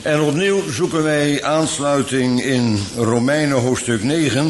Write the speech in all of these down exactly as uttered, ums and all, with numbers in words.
En opnieuw zoeken wij aansluiting in Romeinen hoofdstuk negen,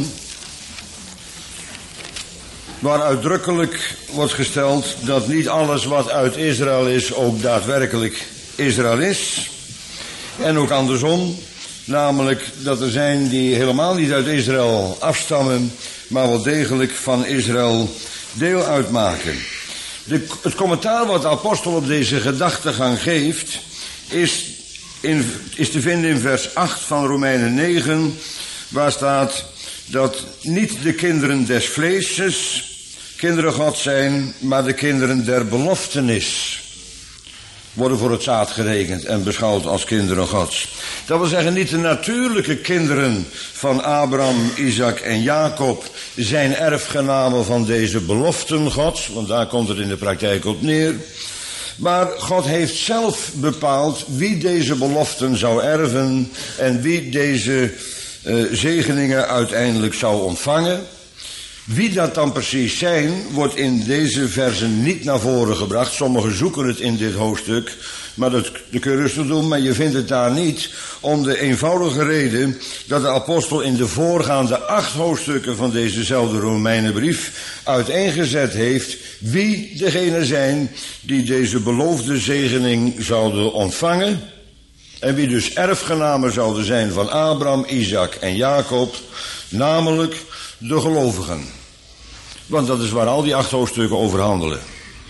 waar uitdrukkelijk wordt gesteld dat niet alles wat uit Israël is ook daadwerkelijk Israël is. En ook andersom, namelijk dat er zijn die helemaal niet uit Israël afstammen, maar wel degelijk van Israël deel uitmaken. De, het commentaar wat de apostel op deze gedachtegang geeft, is, in, is te vinden in vers acht van Romeinen negen, waar staat dat niet de kinderen des vleeses kinderen God zijn, maar de kinderen der beloftenis worden voor het zaad gerekend en beschouwd als kinderen Gods. Dat wil zeggen, niet de natuurlijke kinderen van Abraham, Isaac en Jacob zijn erfgenamen van deze beloften Gods, want daar komt het in de praktijk op neer. Maar God heeft zelf bepaald wie deze beloften zou erven en wie deze uh, zegeningen uiteindelijk zou ontvangen. Wie dat dan precies zijn, wordt in deze versen niet naar voren gebracht. Sommigen zoeken het in dit hoofdstuk, maar dat, dat kun je rustig doen, maar je vindt het daar niet. Om de eenvoudige reden dat de apostel in de voorgaande acht hoofdstukken van dezezelfde Romeinenbrief uiteengezet heeft wie degenen zijn die deze beloofde zegening zouden ontvangen. En wie dus erfgenamen zouden zijn van Abraham, Isaac en Jacob, namelijk de gelovigen. Want dat is waar al die acht hoofdstukken over handelen.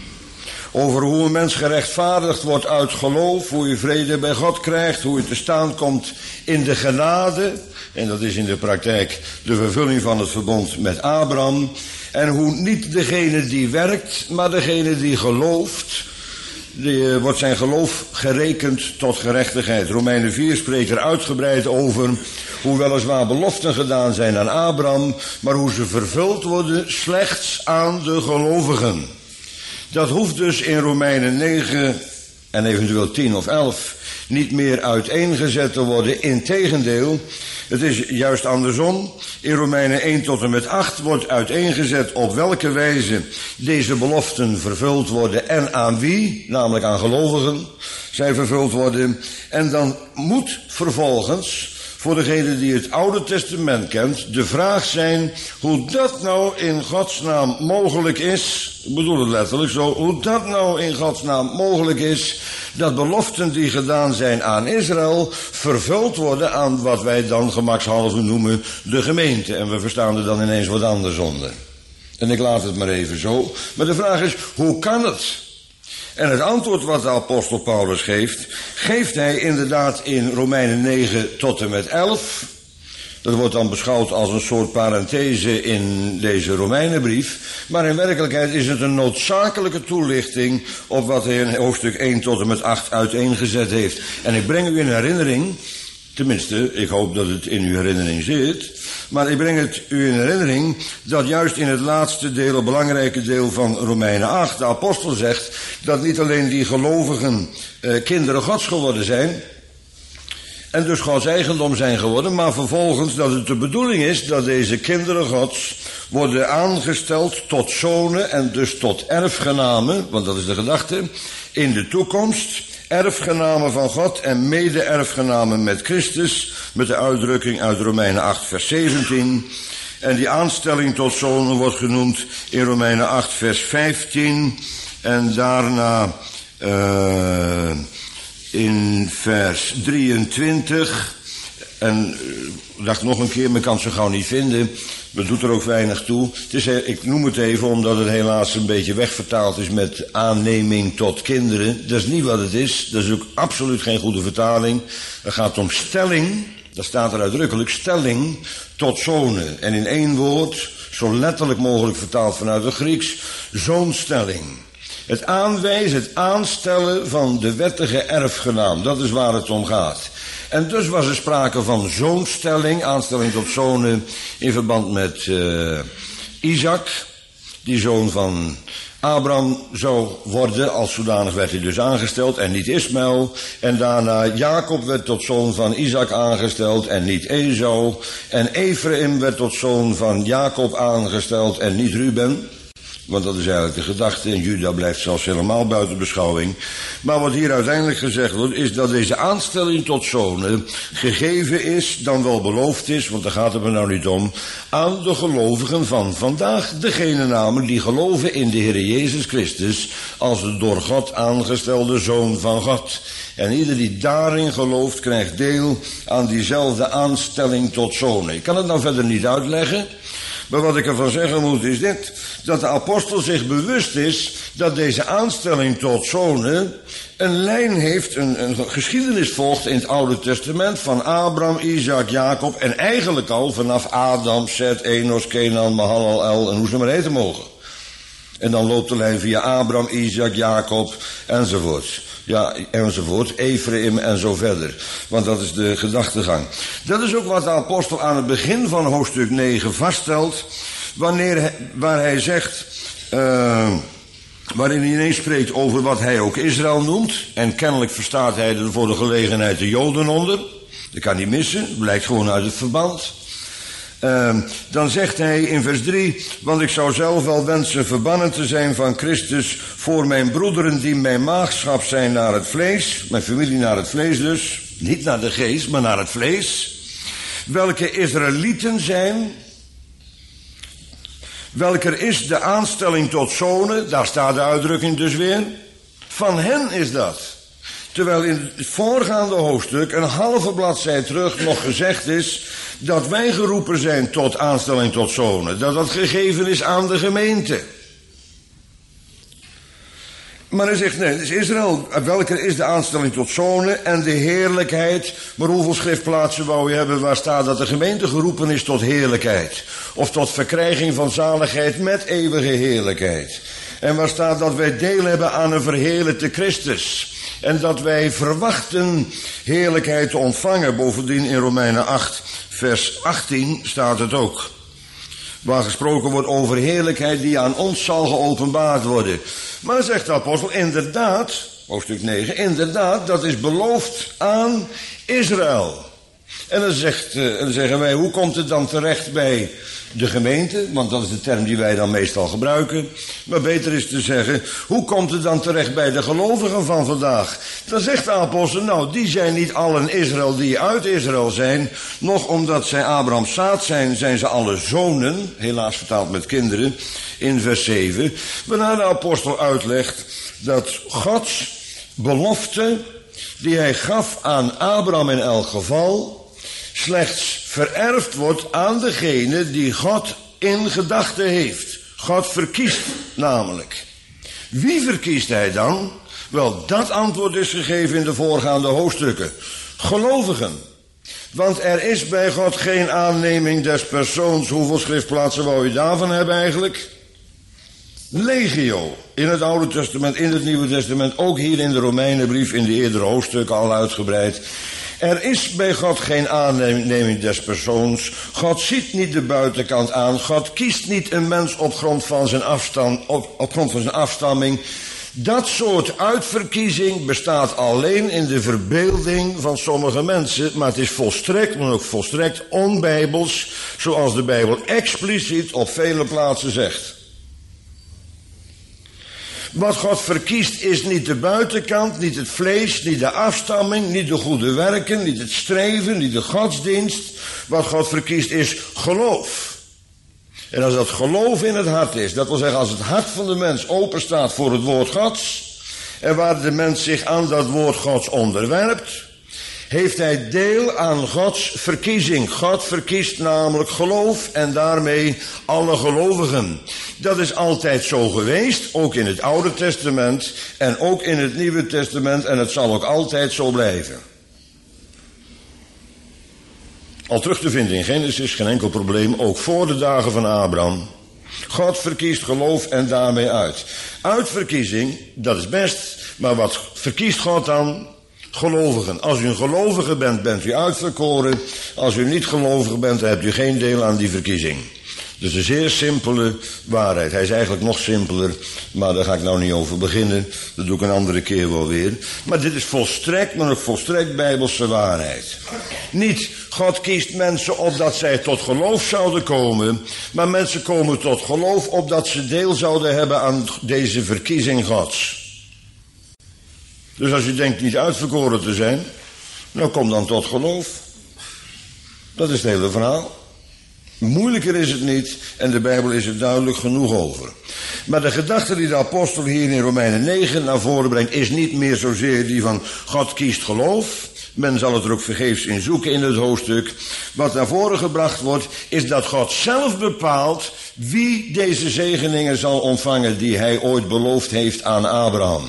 Over hoe een mens gerechtvaardigd wordt uit geloof, hoe je vrede bij God krijgt, hoe je te staan komt in de genade. En dat is in de praktijk de vervulling van het verbond met Abraham. En hoe niet degene die werkt, maar degene die gelooft, die, uh, wordt zijn geloof gerekend tot gerechtigheid. Romeinen vier spreekt er uitgebreid over hoe weliswaar beloften gedaan zijn aan Abraham, maar hoe ze vervuld worden slechts aan de gelovigen. Dat hoeft dus in Romeinen negen en eventueel tien of elf niet meer uiteengezet te worden. Integendeel, het is juist andersom. In Romeinen één tot en met acht wordt uiteengezet op welke wijze deze beloften vervuld worden en aan wie, namelijk aan gelovigen, zij vervuld worden. En dan moet vervolgens, voor degene die het Oude Testament kent, de vraag zijn hoe dat nou in Gods naam mogelijk is, ik bedoel het letterlijk zo, hoe dat nou in Gods naam mogelijk is, dat beloften die gedaan zijn aan Israël vervuld worden aan wat wij dan gemakshalve noemen de gemeente. En we verstaan er dan ineens wat anders onder. En ik laat het maar even zo. Maar de vraag is, hoe kan het? En het antwoord wat de apostel Paulus geeft, geeft hij inderdaad in Romeinen negen tot en met elf. Dat wordt dan beschouwd als een soort parenthese in deze Romeinenbrief. Maar in werkelijkheid is het een noodzakelijke toelichting op wat hij in hoofdstuk één tot en met acht uiteengezet heeft. En ik breng u in herinnering, tenminste, ik hoop dat het in uw herinnering zit, maar ik breng het u in herinnering dat juist in het laatste deel, het belangrijke deel van Romeinen acht, de apostel zegt dat niet alleen die gelovigen eh, kinderen Gods geworden zijn en dus Gods eigendom zijn geworden, maar vervolgens dat het de bedoeling is dat deze kinderen Gods worden aangesteld tot zonen en dus tot erfgenamen, want dat is de gedachte, in de toekomst. Erfgenamen van God en mede-erfgenamen met Christus, met de uitdrukking uit Romeinen acht vers zeventien. En die aanstelling tot zonen wordt genoemd in Romeinen acht vers vijftien. En daarna uh, in vers drieëntwintig. En ik dacht nog een keer, men kan het zo gauw niet vinden. Dat doet er ook weinig toe. Het is, ik noem het even omdat het helaas een beetje wegvertaald is met aanneming tot kinderen. Dat is niet wat het is. Dat is ook absoluut geen goede vertaling. Het gaat om stelling. Dat staat er uitdrukkelijk. Stelling tot zonen. En in één woord, zo letterlijk mogelijk vertaald vanuit het Grieks, zoonstelling. Het aanwijzen, het aanstellen van de wettige erfgenaam. Dat is waar het om gaat. En dus was er sprake van zoonstelling, aanstelling tot zonen in verband met uh, Isaac, die zoon van Abraham zou worden, als zodanig werd hij dus aangesteld en niet Ismaël. En daarna Jacob werd tot zoon van Isaac aangesteld en niet Esau. En Ephraim werd tot zoon van Jacob aangesteld en niet Ruben. Want dat is eigenlijk de gedachte. En Juda blijft zelfs helemaal buiten beschouwing. Maar wat hier uiteindelijk gezegd wordt, is dat deze aanstelling tot zonen gegeven is, dan wel beloofd is, want daar gaat het me nou niet om, aan de gelovigen van vandaag. Degene namelijk die geloven in de Heer Jezus Christus als de door God aangestelde Zoon van God. En ieder die daarin gelooft, krijgt deel aan diezelfde aanstelling tot zonen. Ik kan het nou verder niet uitleggen. Maar wat ik ervan zeggen moet is dit, dat de apostel zich bewust is dat deze aanstelling tot zonen een lijn heeft, een, een geschiedenis volgt in het Oude Testament van Abraham, Isaac, Jacob en eigenlijk al vanaf Adam, Seth, Enos, Kenan, Mahalalel en hoe ze maar heten mogen. En dan loopt de lijn via Abraham, Isaac, Jacob enzovoort. Ja, enzovoort, Ephraim en zo verder. Want dat is de gedachtegang. Dat is ook wat de apostel aan het begin van hoofdstuk negen vaststelt, wanneer hij, waar hij zegt, uh, waarin hij ineens spreekt over wat hij ook Israël noemt. En kennelijk verstaat hij er voor de gelegenheid de Joden onder. Dat kan niet missen, blijkt gewoon uit het verband. Uh, dan zegt hij in vers drie, want ik zou zelf wel wensen verbannen te zijn van Christus voor mijn broederen die mijn maagschap zijn naar het vlees, mijn familie naar het vlees dus, niet naar de geest, maar naar het vlees, welke Israëlieten zijn, welker is de aanstelling tot zonen, daar staat de uitdrukking dus weer, van hen is dat. Terwijl in het voorgaande hoofdstuk, een halve bladzij terug, nog gezegd is dat wij geroepen zijn tot aanstelling tot zonen. Dat dat gegeven is aan de gemeente. Maar hij zegt, nee, het is Israël. Welke is de aanstelling tot zonen en de heerlijkheid? Maar hoeveel schriftplaatsen wou je hebben waar staat dat de gemeente geroepen is tot heerlijkheid? Of tot verkrijging van zaligheid met eeuwige heerlijkheid? En waar staat dat wij deel hebben aan een verheerlijkte Christus? En dat wij verwachten heerlijkheid te ontvangen. Bovendien in Romeinen acht, vers achttien staat het ook. Waar gesproken wordt over heerlijkheid die aan ons zal geopenbaard worden. Maar zegt de apostel, inderdaad, hoofdstuk negen, inderdaad, dat is beloofd aan Israël. En dan, zegt, uh, dan zeggen wij, hoe komt het dan terecht bij de gemeente? Want dat is de term die wij dan meestal gebruiken. Maar beter is te zeggen, hoe komt het dan terecht bij de gelovigen van vandaag? Dan zegt de apostel, nou, die zijn niet allen Israël die uit Israël zijn. Nog omdat zij Abrahams zaad zijn, zijn ze alle zonen. Helaas vertaald met kinderen, in vers zeven. Waarna de apostel uitlegt dat Gods belofte, die hij gaf aan Abraham in elk geval, slechts vererfd wordt aan degene die God in gedachten heeft. God verkiest namelijk. Wie verkiest hij dan? Wel, dat antwoord is gegeven in de voorgaande hoofdstukken. Gelovigen. Want er is bij God geen aanneming des persoons. Hoeveel schriftplaatsen wou je daarvan hebben eigenlijk? Legio. In het Oude Testament, in het Nieuwe Testament, ook hier in de Romeinenbrief, in de eerdere hoofdstukken al uitgebreid. Er is bij God geen aanneming des persoons. God ziet niet de buitenkant aan. God kiest niet een mens op grond van zijn, afstand, op, op grond van zijn afstamming. Dat soort uitverkiezing bestaat alleen in de verbeelding van sommige mensen. Maar het is volstrekt, maar ook volstrekt onbijbels, zoals de Bijbel expliciet op vele plaatsen zegt. Wat God verkiest is niet de buitenkant, niet het vlees, niet de afstamming, niet de goede werken, niet het streven, niet de godsdienst. Wat God verkiest is geloof. En als dat geloof in het hart is, dat wil zeggen als het hart van de mens open staat voor het woord Gods, en waar de mens zich aan dat woord Gods onderwerpt, heeft hij deel aan Gods verkiezing. God verkiest namelijk geloof en daarmee alle gelovigen. Dat is altijd zo geweest, ook in het Oude Testament en ook in het Nieuwe Testament, en het zal ook altijd zo blijven. Al terug te vinden in Genesis, geen enkel probleem, ook voor de dagen van Abraham. God verkiest geloof en daarmee uit. Uitverkiezing, dat is best, maar wat verkiest God dan? Gelovigen. Als u een gelovige bent, bent u uitverkoren. Als u niet gelovig bent, dan hebt u geen deel aan die verkiezing. Dus een zeer simpele waarheid. Hij is eigenlijk nog simpeler, maar daar ga ik nou niet over beginnen. Dat doe ik een andere keer wel weer. Maar dit is volstrekt, maar een volstrekt bijbelse waarheid. Niet, God kiest mensen opdat zij tot geloof zouden komen, maar mensen komen tot geloof opdat ze deel zouden hebben aan deze verkiezing Gods. Dus als je denkt niet uitverkoren te zijn, nou kom dan tot geloof. Dat is het hele verhaal. Moeilijker is het niet en de Bijbel is er duidelijk genoeg over. Maar de gedachte die de apostel hier in Romeinen negen naar voren brengt is niet meer zozeer die van God kiest geloof. Men zal het er ook vergeefs in zoeken in het hoofdstuk. Wat naar voren gebracht wordt is dat God zelf bepaalt wie deze zegeningen zal ontvangen die hij ooit beloofd heeft aan Abraham.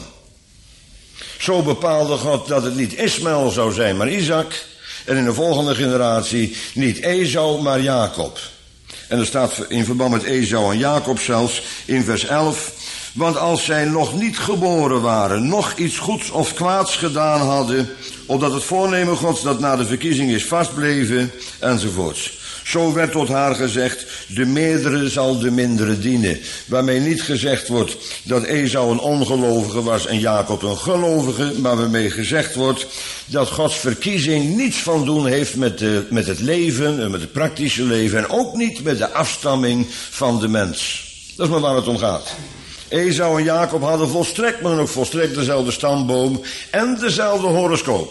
Zo bepaalde God dat het niet Ismaël zou zijn, maar Isaac. En in de volgende generatie niet Esau, maar Jacob. En er staat in verband met Esau en Jacob zelfs in vers elf. Want als zij nog niet geboren waren, nog iets goeds of kwaads gedaan hadden, opdat het voornemen Gods dat na de verkiezing is vastbleven, enzovoorts. Zo werd tot haar gezegd, de meerdere zal de mindere dienen. Waarmee niet gezegd wordt dat Esau een ongelovige was en Jacob een gelovige, maar waarmee gezegd wordt dat Gods verkiezing niets van doen heeft met, de, met het leven, met het praktische leven en ook niet met de afstamming van de mens. Dat is maar waar het om gaat. Esau en Jacob hadden volstrekt, maar ook volstrekt dezelfde stamboom en dezelfde horoscoop.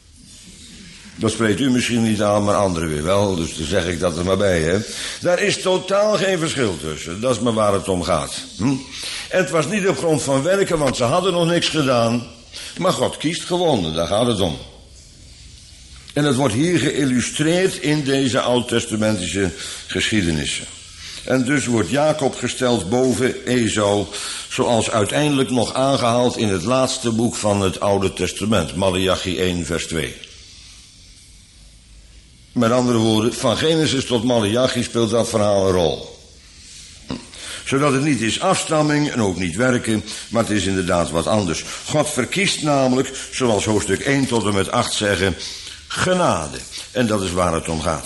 Dat spreekt u misschien niet aan, maar anderen weer wel. Dus dan zeg ik dat er maar bij, hè. Daar is totaal geen verschil tussen. Dat is maar waar het om gaat. Hm? En het was niet op grond van werken, want ze hadden nog niks gedaan. Maar God kiest gewonnen, daar gaat het om. En het wordt hier geïllustreerd in deze oud-testamentische geschiedenissen. En dus wordt Jacob gesteld boven Esau, zoals uiteindelijk nog aangehaald in het laatste boek van het Oude Testament, Maleachi één vers twee. Met andere woorden, van Genesis tot Maleachi speelt dat verhaal een rol. Zodat het niet is afstamming en ook niet werken, maar het is inderdaad wat anders. God verkiest namelijk, zoals hoofdstuk één tot en met acht zeggen, genade. En dat is waar het om gaat.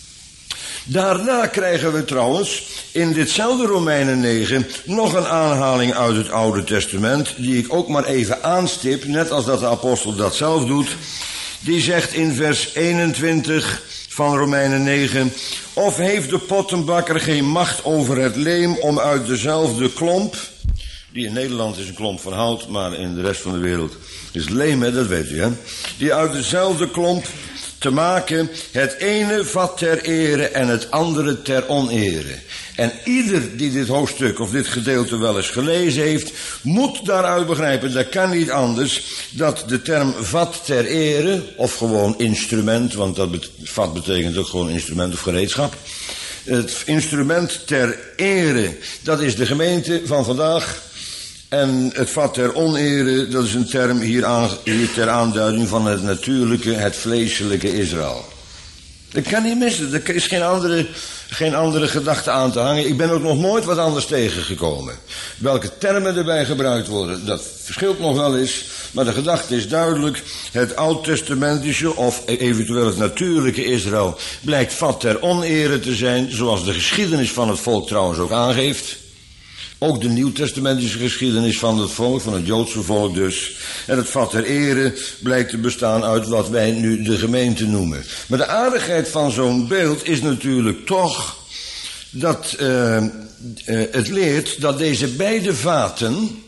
Daarna krijgen we trouwens in ditzelfde Romeinen negen nog een aanhaling uit het Oude Testament, die ik ook maar even aanstip, net als dat de apostel dat zelf doet. Die zegt in vers eenentwintig van Romeinen negen, of heeft de pottenbakker geen macht over het leem om uit dezelfde klomp, die in Nederland is een klomp van hout, maar in de rest van de wereld is leem, hè, dat weet u, hè, die uit dezelfde klomp te maken het ene vat ter ere en het andere ter onere. En ieder die dit hoofdstuk of dit gedeelte wel eens gelezen heeft, moet daaruit begrijpen, dat kan niet anders, dat de term vat ter ere, of gewoon instrument, want dat bet- vat betekent ook gewoon instrument of gereedschap. Het instrument ter ere, dat is de gemeente van vandaag. En het vat ter onere, dat is een term hier, aan, hier ter aanduiding van het natuurlijke, het vleeselijke Israël. Dat kan niet missen, er is geen andere, geen andere gedachte aan te hangen. Ik ben ook nog nooit wat anders tegengekomen. Welke termen erbij gebruikt worden, dat verschilt nog wel eens. Maar de gedachte is duidelijk, het oud-testamentische of eventueel het natuurlijke Israël blijkt vat ter onere te zijn, zoals de geschiedenis van het volk trouwens ook aangeeft. Ook de nieuwtestamentische geschiedenis van het volk, van het Joodse volk dus. En het vat ter ere blijkt te bestaan uit wat wij nu de gemeente noemen. Maar de aardigheid van zo'n beeld is natuurlijk toch dat uh, uh, het leert dat deze beide vaten,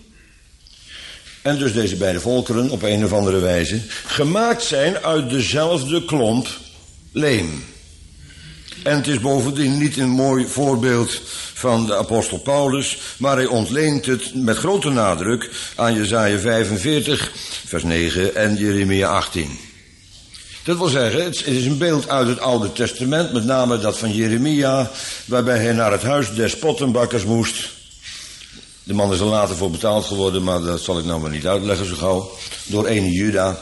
en dus deze beide volkeren op een of andere wijze, gemaakt zijn uit dezelfde klomp leem. En het is bovendien niet een mooi voorbeeld van de apostel Paulus, maar hij ontleent het met grote nadruk aan Jesaja vijfenveertig, vers negen en Jeremia achttien. Dat wil zeggen, het is een beeld uit het Oude Testament, met name dat van Jeremia, waarbij hij naar het huis des pottenbakkers moest. De man is er later voor betaald geworden, maar dat zal ik nou maar niet uitleggen zo gauw. Door ene Juda.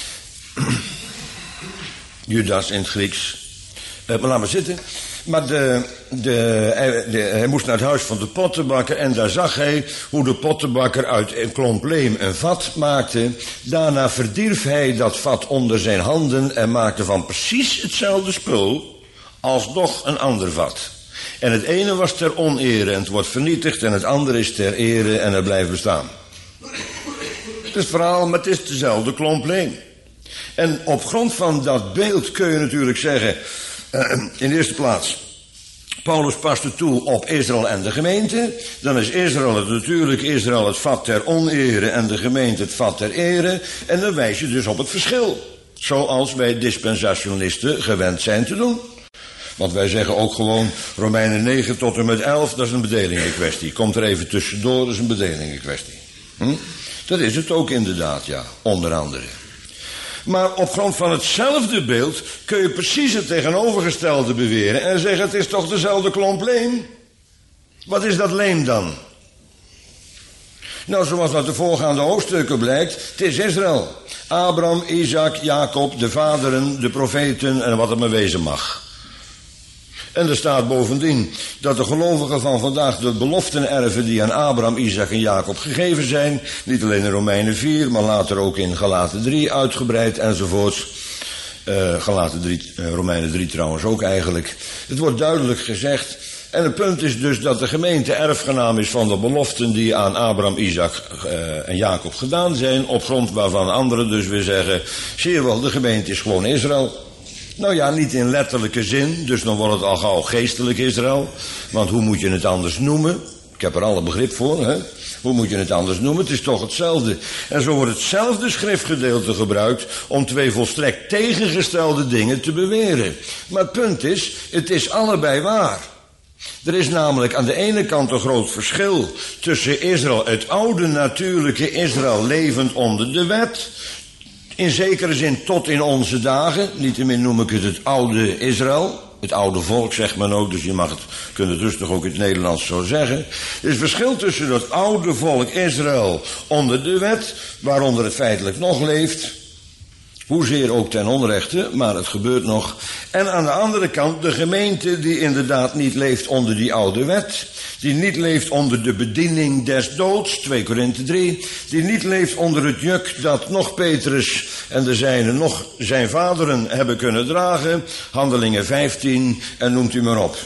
Judas in het Grieks. Uh, maar laat maar zitten. Maar de, de, hij, de, hij moest naar het huis van de pottenbakker en daar zag hij hoe de pottenbakker uit een klomp leem een vat maakte. Daarna verdierf hij dat vat onder zijn handen en maakte van precies hetzelfde spul alsnog een ander vat. En het ene was ter onere en het wordt vernietigd en het andere is ter ere en het blijft bestaan. Het is het verhaal, maar het is dezelfde klomp leem. En op grond van dat beeld kun je natuurlijk zeggen, uh, in de eerste plaats, Paulus past het toe op Israël en de gemeente. Dan is Israël het natuurlijk, Israël het vat ter onere en de gemeente het vat ter ere. En dan wijs je dus op het verschil. Zoals wij dispensationalisten gewend zijn te doen. Want wij zeggen ook gewoon Romeinen negen tot en met elf, dat is een bedelingenkwestie. Komt er even tussendoor, dat is een bedelingenkwestie. Hm? Dat is het ook inderdaad, ja, onder andere. Maar op grond van hetzelfde beeld kun je precies het tegenovergestelde beweren en zeggen het is toch dezelfde klomp leem? Wat is dat leem dan? Nou, zoals uit de voorgaande hoofdstukken blijkt, het is Israël. Abraham, Isaac, Jacob, de vaderen, de profeten en wat het maar wezen mag. En er staat bovendien dat de gelovigen van vandaag de beloften erven die aan Abraham, Isaac en Jacob gegeven zijn. Niet alleen in Romeinen vier, maar later ook in Galaten drie uitgebreid enzovoorts. Uh, Galaten drie, uh, Romeinen drie trouwens ook eigenlijk. Het wordt duidelijk gezegd. En het punt is dus dat de gemeente erfgenaam is van de beloften die aan Abraham, Isaac uh, en Jacob gedaan zijn. Op grond waarvan anderen dus weer zeggen, zie je wel, de gemeente is gewoon Israël. Nou ja, niet in letterlijke zin, dus dan wordt het al gauw geestelijk Israël. Want hoe moet je het anders noemen? Ik heb er alle begrip voor, hè? Hoe moet je het anders noemen? Het is toch hetzelfde. En zo wordt hetzelfde schriftgedeelte gebruikt om twee volstrekt tegengestelde dingen te beweren. Maar het punt is, het is allebei waar. Er is namelijk aan de ene kant een groot verschil tussen Israël, het oude natuurlijke Israël levend onder de wet. In zekere zin tot in onze dagen, niettemin noem ik het het oude Israël. Het oude volk zegt men ook, dus je mag het, kunt het rustig ook in het Nederlands zo zeggen. Er is verschil tussen het oude volk Israël onder de wet, waaronder het feitelijk nog leeft. Hoezeer ook ten onrechte, maar het gebeurt nog. En aan de andere kant de gemeente die inderdaad niet leeft onder die oude wet. Die niet leeft onder de bediening des doods, twee Korinthe drie. Die niet leeft onder het juk dat nog Petrus en de zijnen nog zijn vaderen hebben kunnen dragen. Handelingen vijftien en noemt u maar op.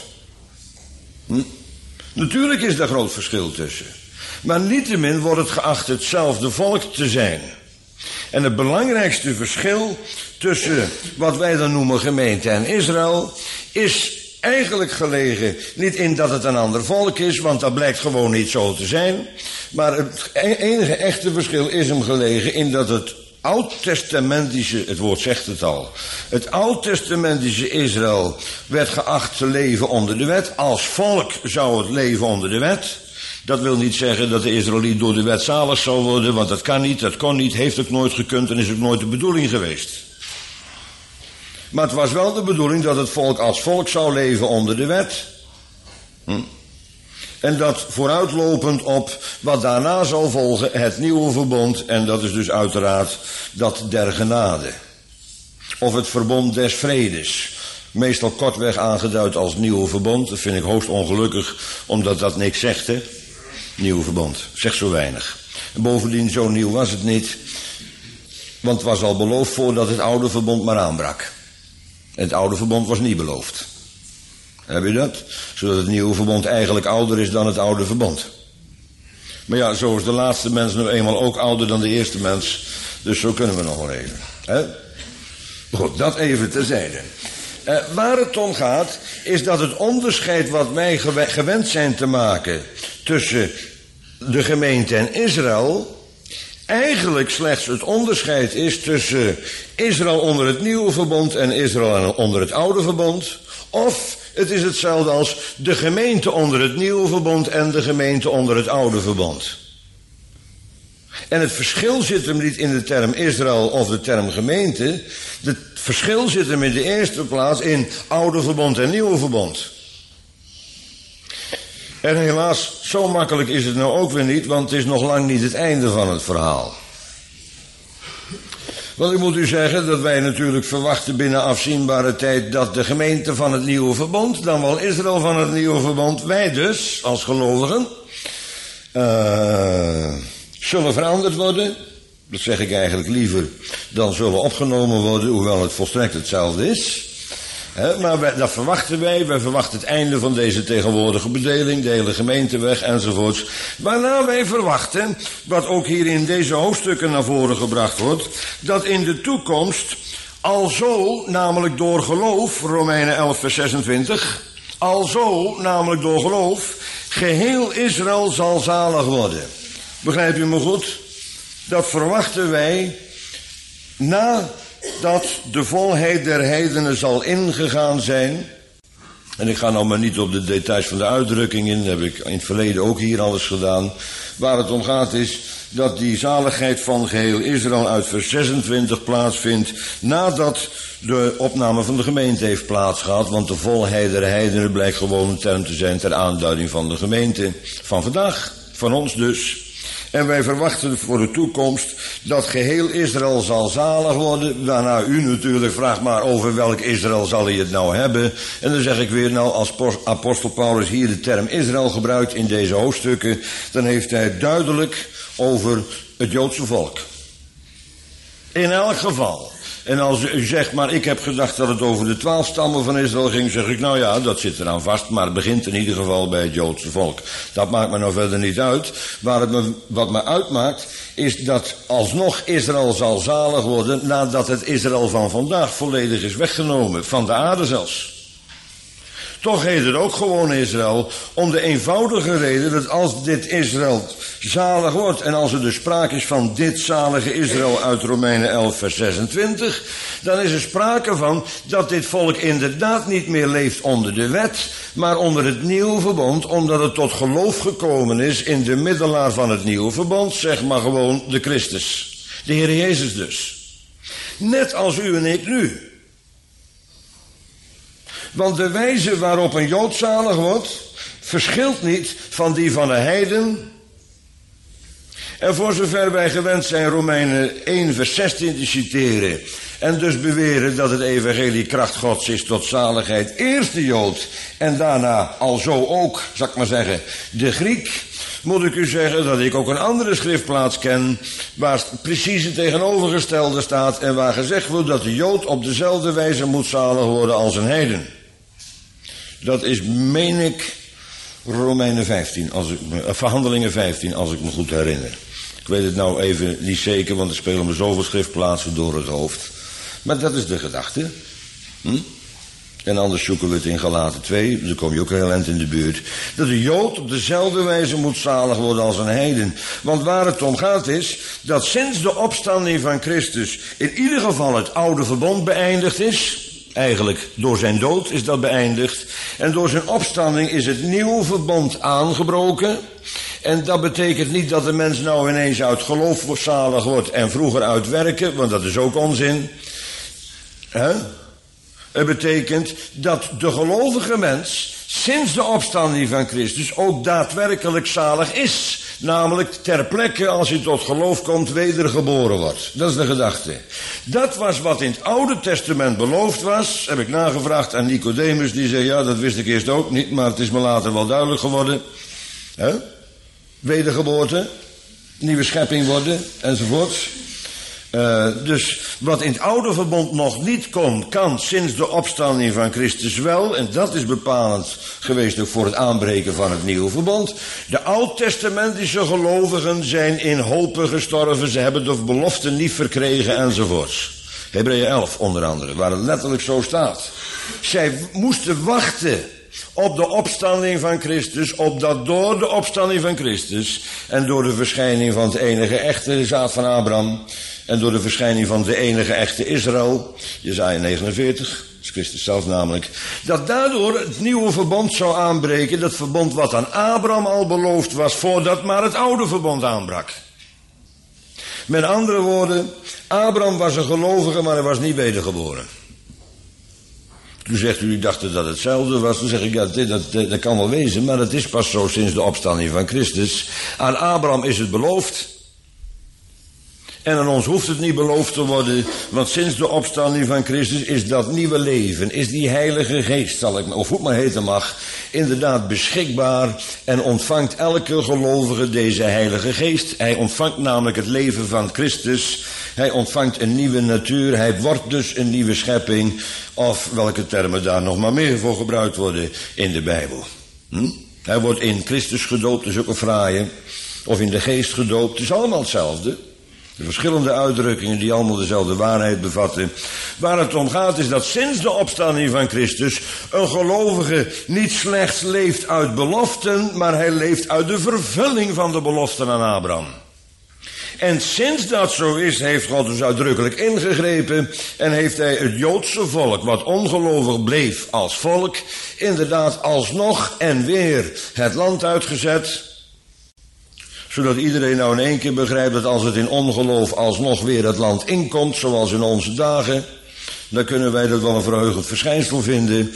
Hm? Natuurlijk is daar groot verschil tussen. Maar niettemin wordt het geacht hetzelfde volk te zijn. En het belangrijkste verschil tussen wat wij dan noemen gemeente en Israël is eigenlijk gelegen niet in dat het een ander volk is, want dat blijkt gewoon niet zo te zijn. Maar het enige echte verschil is hem gelegen in dat het oud-testamentische, het woord zegt het al, het oud-testamentische Israël werd geacht te leven onder de wet. Als volk zou het leven onder de wet. Dat wil niet zeggen dat de Israëliet door de wet zalig zou worden, want dat kan niet, dat kon niet, heeft ook nooit gekund en is ook nooit de bedoeling geweest. Maar het was wel de bedoeling dat het volk als volk zou leven onder de wet. Hm? En dat vooruitlopend op wat daarna zal volgen, het nieuwe verbond, en dat is dus uiteraard dat der genade. Of het verbond des vredes. Meestal kortweg aangeduid als nieuwe verbond. Dat vind ik hoogst ongelukkig, omdat dat niks zegt, hè. Nieuwe verbond. Zegt zo weinig. En bovendien, zo nieuw was het niet. Want het was al beloofd voordat het oude verbond maar aanbrak. Het oude verbond was niet beloofd. Heb je dat? Zodat het nieuwe verbond eigenlijk ouder is dan het oude verbond. Maar ja, zo is de laatste mens nu eenmaal ook ouder dan de eerste mens. Dus zo kunnen we nog wel even. Hè? Goed, dat even terzijde. Uh, waar het om gaat, is dat het onderscheid wat wij gewend zijn te maken tussen de gemeente en Israël eigenlijk slechts het onderscheid is tussen Israël onder het nieuwe verbond en Israël onder het oude verbond. Of het is hetzelfde als de gemeente onder het nieuwe verbond en de gemeente onder het oude verbond. En het verschil zit hem niet in de term Israël of de term gemeente. Het verschil zit hem in de eerste plaats in oude verbond en nieuwe verbond. En helaas, zo makkelijk is het nou ook weer niet, want het is nog lang niet het einde van het verhaal. Want ik moet u zeggen dat wij natuurlijk verwachten binnen afzienbare tijd dat de gemeente van het nieuwe verbond, dan wel Israël van het nieuwe verbond, wij dus als gelovigen, uh, zullen veranderd worden. Dat zeg ik eigenlijk liever dan zullen opgenomen worden, hoewel het volstrekt hetzelfde is. He, maar wij, dat verwachten wij. Wij verwachten het einde van deze tegenwoordige bedeling, de hele gemeenteweg enzovoorts. Waarna wij verwachten, wat ook hier in deze hoofdstukken naar voren gebracht wordt, dat in de toekomst, alzo, namelijk door geloof, Romeinen elf vers zesentwintig, alzo, namelijk door geloof, geheel Israël zal zalig worden. Begrijp je me goed? Dat verwachten wij nadat de volheid der heidenen zal ingegaan zijn. En ik ga nou maar niet op de details van de uitdrukking in, dat heb ik in het verleden ook hier alles gedaan. Waar het om gaat is dat die zaligheid van geheel Israël uit vers zesentwintig plaatsvindt nadat de opname van de gemeente heeft plaatsgehad. Want de volheid der heidenen blijkt gewoon een term te zijn ter aanduiding van de gemeente van vandaag, van ons dus. En wij verwachten voor de toekomst dat geheel Israël zal zalig worden. Waarna u natuurlijk vraagt, maar over welk Israël zal hij het nou hebben? En dan zeg ik weer, nou, als apostel Paulus hier de term Israël gebruikt in deze hoofdstukken, dan heeft hij het duidelijk over het Joodse volk. In elk geval. En als u zegt, maar ik heb gedacht dat het over de twaalf stammen van Israël ging, zeg ik, nou ja, dat zit eraan vast, maar het begint in ieder geval bij het Joodse volk. Dat maakt me nou verder niet uit. Waar het me, wat me uitmaakt, is dat alsnog Israël zal zalig worden nadat het Israël van vandaag volledig is weggenomen, van de aarde zelfs. Toch heet het ook gewoon Israël, om de eenvoudige reden dat als dit Israël zalig wordt, en als er dus sprake is van dit zalige Israël uit Romeinen elf vers zesentwintig, dan is er sprake van dat dit volk inderdaad niet meer leeft onder de wet, maar onder het nieuwe verbond, omdat het tot geloof gekomen is in de middelaar van het nieuwe verbond, zeg maar gewoon de Christus, de Heer Jezus dus. Net als u en ik nu. Want de wijze waarop een Jood zalig wordt, verschilt niet van die van een heiden. En voor zover wij gewend zijn Romeinen één vers zestien te citeren, en dus beweren dat het evangelie kracht Gods is tot zaligheid, eerst de Jood en daarna alzo ook, zal ik maar zeggen, de Griek, moet ik u zeggen dat ik ook een andere schriftplaats ken, waar precies het tegenovergestelde staat en waar gezegd wordt dat de Jood op dezelfde wijze moet zalig worden als een heiden. Dat is, meen ik, Romeinen vijftien, als ik me, Verhandelingen vijftien, als ik me goed herinner. Ik weet het nou even niet zeker, want er spelen me zoveel schriftplaatsen door het hoofd. Maar dat is de gedachte. Hm? En anders zoeken we het in Galaten twee, dan kom je ook heel eind in de buurt. Dat de Jood op dezelfde wijze moet zalig worden als een heiden. Want waar het om gaat is, dat sinds de opstanding van Christus in ieder geval het oude verbond beëindigd is. Eigenlijk door zijn dood is dat beëindigd. En door zijn opstanding is het nieuwe verbond aangebroken. En dat betekent niet dat de mens nou ineens uit geloof zalig wordt en vroeger uit werken, want dat is ook onzin. He? Het betekent dat de gelovige mens sinds de opstanding van Christus ook daadwerkelijk zalig is. Namelijk ter plekke, als hij tot geloof komt, wedergeboren wordt. Dat is de gedachte. Dat was wat in het Oude Testament beloofd was. Heb ik nagevraagd aan Nicodemus, die zei, ja, dat wist ik eerst ook niet, maar het is me later wel duidelijk geworden. He? Wedergeboorte, nieuwe schepping worden, enzovoort. Uh, dus wat in het oude verbond nog niet kon, kan sinds de opstanding van Christus wel. En dat is bepalend geweest ook voor het aanbreken van het nieuwe verbond. De oud-testamentische gelovigen zijn in hopen gestorven. Ze hebben de belofte niet verkregen enzovoorts. Hebreeën elf onder andere, waar het letterlijk zo staat. Zij moesten wachten op de opstanding van Christus, opdat door de opstanding van Christus en door de verschijning van het enige echte zaad van Abraham en door de verschijning van de enige echte Israël, Jesaja negenenveertig, dat is Christus zelf namelijk, dat daardoor het nieuwe verbond zou aanbreken, dat verbond wat aan Abraham al beloofd was, voordat maar het oude verbond aanbrak. Met andere woorden, Abraham was een gelovige, maar hij was niet wedergeboren. Toen zegt u, u dacht dat het hetzelfde was. Dan zeg ik, ja, dat, dat, dat kan wel wezen, maar dat is pas zo sinds de opstanding van Christus. Aan Abraham is het beloofd. En aan ons hoeft het niet beloofd te worden, want sinds de opstanding van Christus is dat nieuwe leven, is die heilige geest, zal ik, of hoe het maar heten mag, inderdaad beschikbaar en ontvangt elke gelovige deze heilige geest. Hij ontvangt namelijk het leven van Christus, Hij ontvangt een nieuwe natuur. Hij wordt dus een nieuwe schepping. Of welke termen daar nog maar meer voor gebruikt worden in de Bijbel. Hm? Hij wordt in Christus gedoopt, dat is ook een fraaie. Of in de geest gedoopt, het is allemaal hetzelfde. De verschillende uitdrukkingen die allemaal dezelfde waarheid bevatten. Waar het om gaat is dat sinds de opstanding van Christus een gelovige niet slechts leeft uit beloften, maar hij leeft uit de vervulling van de beloften aan Abraham. En sinds dat zo is, heeft God dus uitdrukkelijk ingegrepen en heeft hij het Joodse volk, wat ongelovig bleef als volk, inderdaad alsnog en weer het land uitgezet. Zodat iedereen nou in één keer begrijpt dat als het in ongeloof alsnog weer het land inkomt, zoals in onze dagen, dan kunnen wij dat wel een verheugend verschijnsel vinden.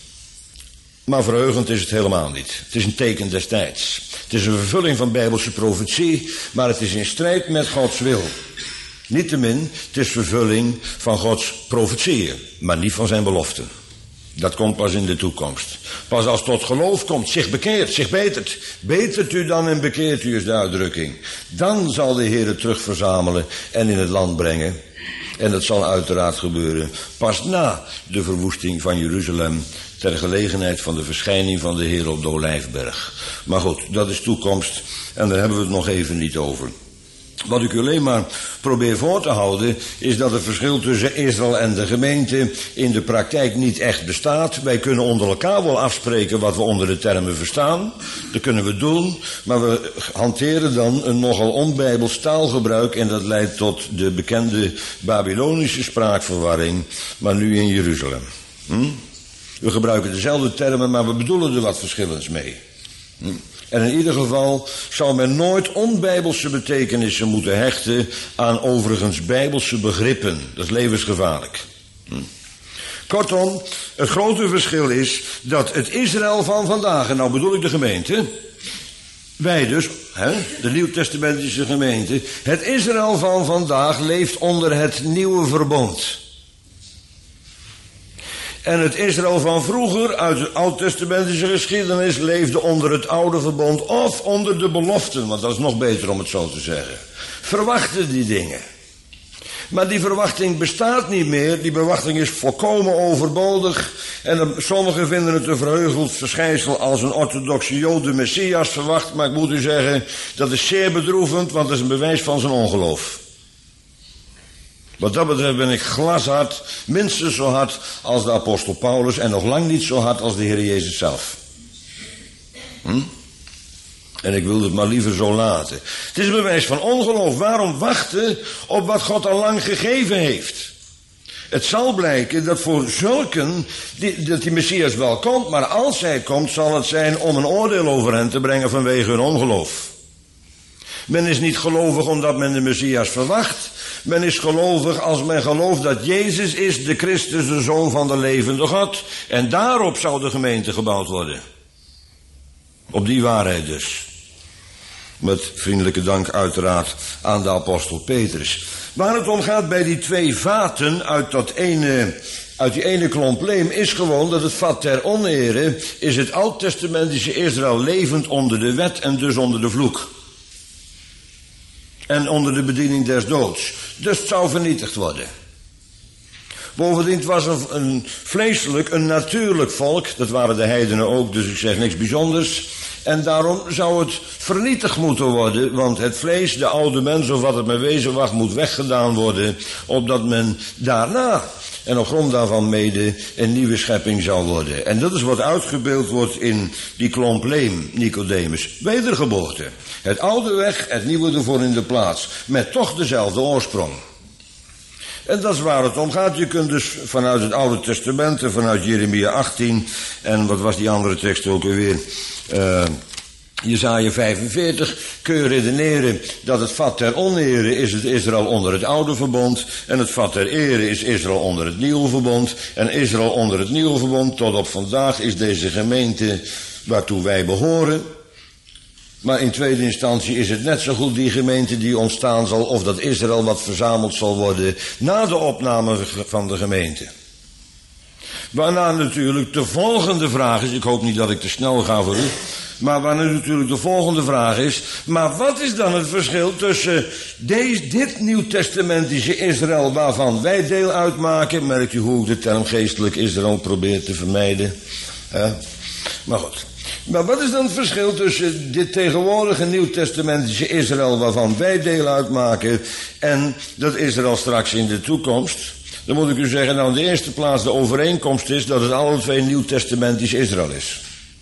Maar verheugend is het helemaal niet. Het is een teken des tijds. Het is een vervulling van bijbelse profetie, maar het is in strijd met Gods wil. Niettemin, het is vervulling van Gods profetieën, maar niet van zijn beloften. Dat komt pas in de toekomst. Pas als tot geloof komt, zich bekeert, zich betert. Betert u dan en bekeert u is de uitdrukking. Dan zal de Heer het terug verzamelen en in het land brengen. En dat zal uiteraard gebeuren pas na de verwoesting van Jeruzalem, ter gelegenheid van de verschijning van de Heer op de Olijfberg. Maar goed, dat is toekomst en daar hebben we het nog even niet over. Wat ik alleen maar probeer voor te houden, is dat het verschil tussen Israël en de gemeente in de praktijk niet echt bestaat. Wij kunnen onder elkaar wel afspreken wat we onder de termen verstaan. Dat kunnen we doen, maar we hanteren dan een nogal onbijbels taalgebruik en dat leidt tot de bekende Babylonische spraakverwarring, maar nu in Jeruzalem. Hm? We gebruiken dezelfde termen, maar we bedoelen er wat verschillends mee. Hm? En in ieder geval zou men nooit onbijbelse betekenissen moeten hechten aan overigens bijbelse begrippen. Dat is levensgevaarlijk. Hm. Kortom, het grote verschil is dat het Israël van vandaag, en nou bedoel ik de gemeente, wij dus, hè, de Nieuwtestamentische gemeente, het Israël van vandaag leeft onder het nieuwe verbond. En het Israël van vroeger, uit de oud-testamentische geschiedenis, leefde onder het oude verbond of onder de beloften, want dat is nog beter om het zo te zeggen. Verwachten die dingen. Maar die verwachting bestaat niet meer, die verwachting is volkomen overbodig. En sommigen vinden het een verheugeld verschijnsel als een orthodoxe Jood de Messias verwacht, maar ik moet u zeggen, dat is zeer bedroevend, want dat is een bewijs van zijn ongeloof. Wat dat betreft ben ik glashard, minstens zo hard als de apostel Paulus en nog lang niet zo hard als de Heer Jezus zelf. Hm? En ik wil het maar liever zo laten. Het is een bewijs van ongeloof. Waarom wachten op wat God al lang gegeven heeft? Het zal blijken dat voor zulken, die, dat die Messias wel komt, maar als hij komt zal het zijn om een oordeel over hen te brengen vanwege hun ongeloof. Men is niet gelovig omdat men de Messias verwacht. Men is gelovig als men gelooft dat Jezus is de Christus, de Zoon van de levende God. En daarop zou de gemeente gebouwd worden. Op die waarheid dus. Met vriendelijke dank uiteraard aan de apostel Petrus. Waar het om gaat bij die twee vaten uit, dat ene, uit die ene klomp leem is gewoon dat het vat ter onere is het oud-testamentische Israël levend onder de wet en dus onder de vloek. En onder de bediening des doods. Dus het zou vernietigd worden. Bovendien, het was een, een vleeselijk, een natuurlijk volk. Dat waren de heidenen ook, dus ik zeg niks bijzonders. En daarom zou het vernietigd moeten worden. Want het vlees, de oude mens of wat het maar wezen mag, moet weggedaan worden. Opdat men daarna, en op grond daarvan mede, een nieuwe schepping zal worden. En dat is wat uitgebeeld wordt in die klomp leem, Nicodemus. Wedergeboorte. Het oude weg, het nieuwe ervoor in de plaats. Met toch dezelfde oorsprong. En dat is waar het om gaat. Je kunt dus vanuit het Oude Testament en vanuit Jeremia achttien... en wat was die andere tekst ook alweer? Uh, Jesaja vijfenveertig, kun je redeneren dat het vat ter onere is het Israël onder het oude verbond en het vat ter ere is Israël onder het nieuwe verbond en Israël onder het nieuwe verbond tot op vandaag is deze gemeente waartoe wij behoren. Maar in tweede instantie is het net zo goed die gemeente die ontstaan zal of dat Israël wat verzameld zal worden na de opname van de gemeente. Waarna natuurlijk de volgende vraag is, ik hoop niet dat ik te snel ga voor u, Maar waar nu natuurlijk de volgende vraag is, maar wat is dan het verschil tussen deze, dit nieuwtestamentische Israël waarvan wij deel uitmaken, merkt u hoe ik de term geestelijk Israël probeer te vermijden. He? Maar goed. Maar wat is dan het verschil tussen dit tegenwoordige nieuwtestamentische Israël waarvan wij deel uitmaken en dat Israël straks in de toekomst? Dan moet ik u zeggen, nou in de eerste plaats de overeenkomst is dat het alle twee nieuwtestamentisch Israël is.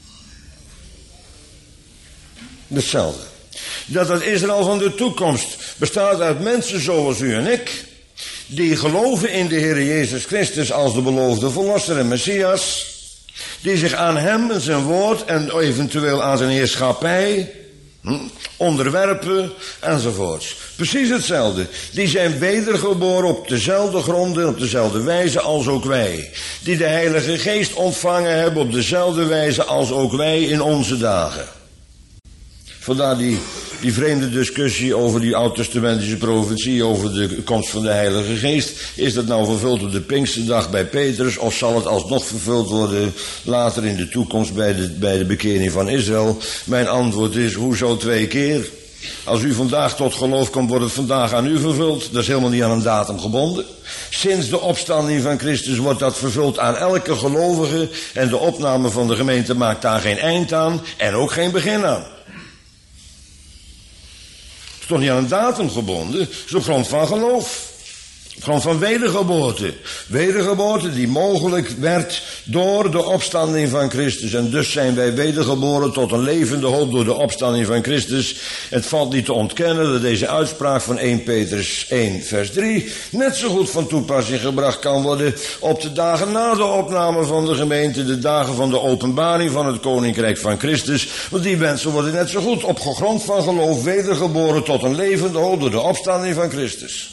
Hetzelfde. Dat het Israël van de toekomst bestaat uit mensen zoals u en ik, die geloven in de Heer Jezus Christus als de beloofde verlosser en Messias, die zich aan hem en zijn woord en eventueel aan zijn heerschappij hm, onderwerpen enzovoorts. Precies hetzelfde. Die zijn wedergeboren op dezelfde gronden, op dezelfde wijze als ook wij. Die de Heilige Geest ontvangen hebben op dezelfde wijze als ook wij in onze dagen. Vandaar die, die vreemde discussie over die oud-testamentische profetie, over de komst van de Heilige Geest. Is dat nou vervuld op de Pinksterdag bij Petrus, of zal het alsnog vervuld worden later in de toekomst bij de, bij de bekering van Israël? Mijn antwoord is, hoezo twee keer? Als u vandaag tot geloof komt, wordt het vandaag aan u vervuld. Dat is helemaal niet aan een datum gebonden. Sinds de opstanding van Christus wordt dat vervuld aan elke gelovige, en de opname van de gemeente maakt daar geen eind aan en ook geen begin aan. Het is toch niet aan een datum gebonden, het is op grond van geloof. Op grond van wedergeboorte. Wedergeboorte die mogelijk werd door de opstanding van Christus. En dus zijn wij wedergeboren tot een levende hoop door de opstanding van Christus. Het valt niet te ontkennen dat deze uitspraak van eerste Petrus één vers drie net zo goed van toepassing gebracht kan worden op de dagen na de opname van de gemeente, de dagen van de openbaring van het Koninkrijk van Christus. Want die mensen worden net zo goed op grond van geloof wedergeboren tot een levende hoop door de opstanding van Christus.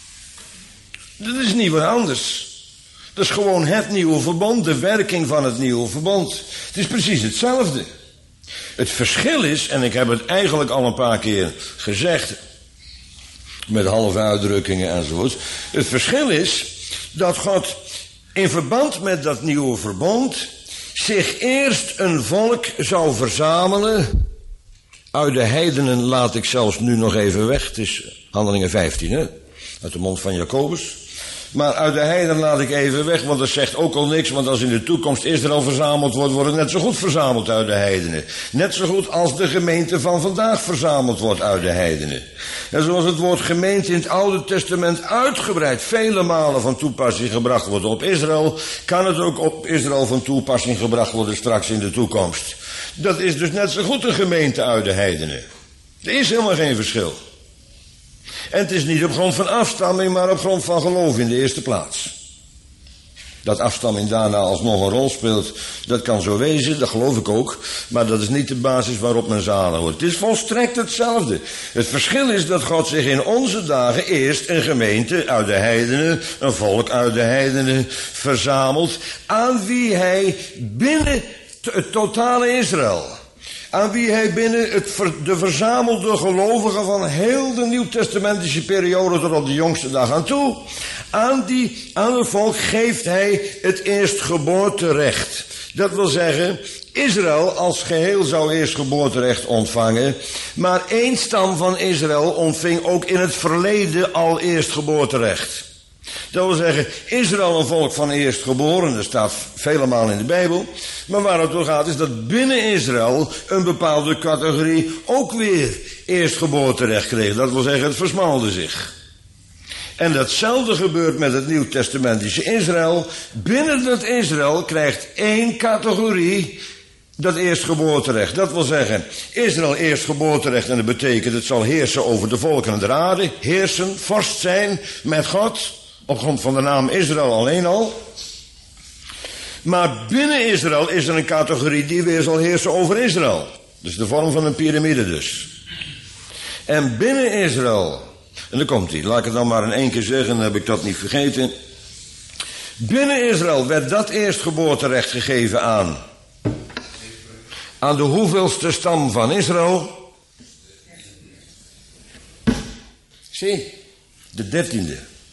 Dat is niet wat anders. Dat is gewoon het nieuwe verbond, de werking van het nieuwe verbond. Het is precies hetzelfde. Het verschil is, en ik heb het eigenlijk al een paar keer gezegd, met halve uitdrukkingen enzovoort. Het verschil is dat God in verband met dat nieuwe verbond zich eerst een volk zou verzamelen. Uit de heidenen laat ik zelfs nu nog even weg. Het is Handelingen vijftien, hè? Uit de mond van Jacobus. Maar uit de heiden laat ik even weg, want dat zegt ook al niks. Want als in de toekomst Israël verzameld wordt, wordt het net zo goed verzameld uit de heidenen. Net zo goed als de gemeente van vandaag verzameld wordt uit de heidenen. En zoals het woord gemeente in het Oude Testament uitgebreid vele malen van toepassing gebracht wordt op Israël, kan het ook op Israël van toepassing gebracht worden straks in de toekomst. Dat is dus net zo goed een gemeente uit de heidenen. Er is helemaal geen verschil. En het is niet op grond van afstamming, maar op grond van geloof in de eerste plaats. Dat afstamming daarna alsnog een rol speelt, dat kan zo wezen, dat geloof ik ook. Maar dat is niet de basis waarop men zalig wordt. Het is volstrekt hetzelfde. Het verschil is dat God zich in onze dagen eerst een gemeente uit de heidenen, een volk uit de heidenen verzamelt, aan wie hij binnen het totale Israël, aan wie hij binnen het, de verzamelde gelovigen van heel de nieuwtestamentische periode tot op de jongste dag aan toe, aan, die, aan het volk geeft hij het eerstgeboorterecht. Dat wil zeggen, Israël als geheel zou eerstgeboorterecht ontvangen, maar één stam van Israël ontving ook in het verleden al eerstgeboorterecht. Dat wil zeggen, Israël een volk van eerstgeboren, dat staat vele malen in de Bijbel. Maar waar het door gaat is dat binnen Israël een bepaalde categorie ook weer eerstgeboorterecht kreeg. Dat wil zeggen, het versmaalde zich. En datzelfde gebeurt met het nieuwtestamentische Israël. Binnen dat Israël krijgt één categorie dat eerstgeboorterecht. Dat wil zeggen, Israël eerstgeboorterecht, en dat betekent het zal heersen over de volken der aarde. Heersen, vorst zijn met God. Op grond van de naam Israël alleen al. Maar binnen Israël is er een categorie die weer zal heersen over Israël. Dus de vorm van een piramide dus. En binnen Israël, en daar komt hij, laat ik het dan maar in één keer zeggen, dan heb ik dat niet vergeten. Binnen Israël werd dat eerstgeboorterecht gegeven aan. Aan de hoeveelste stam van Israël? Zie, de dertiende.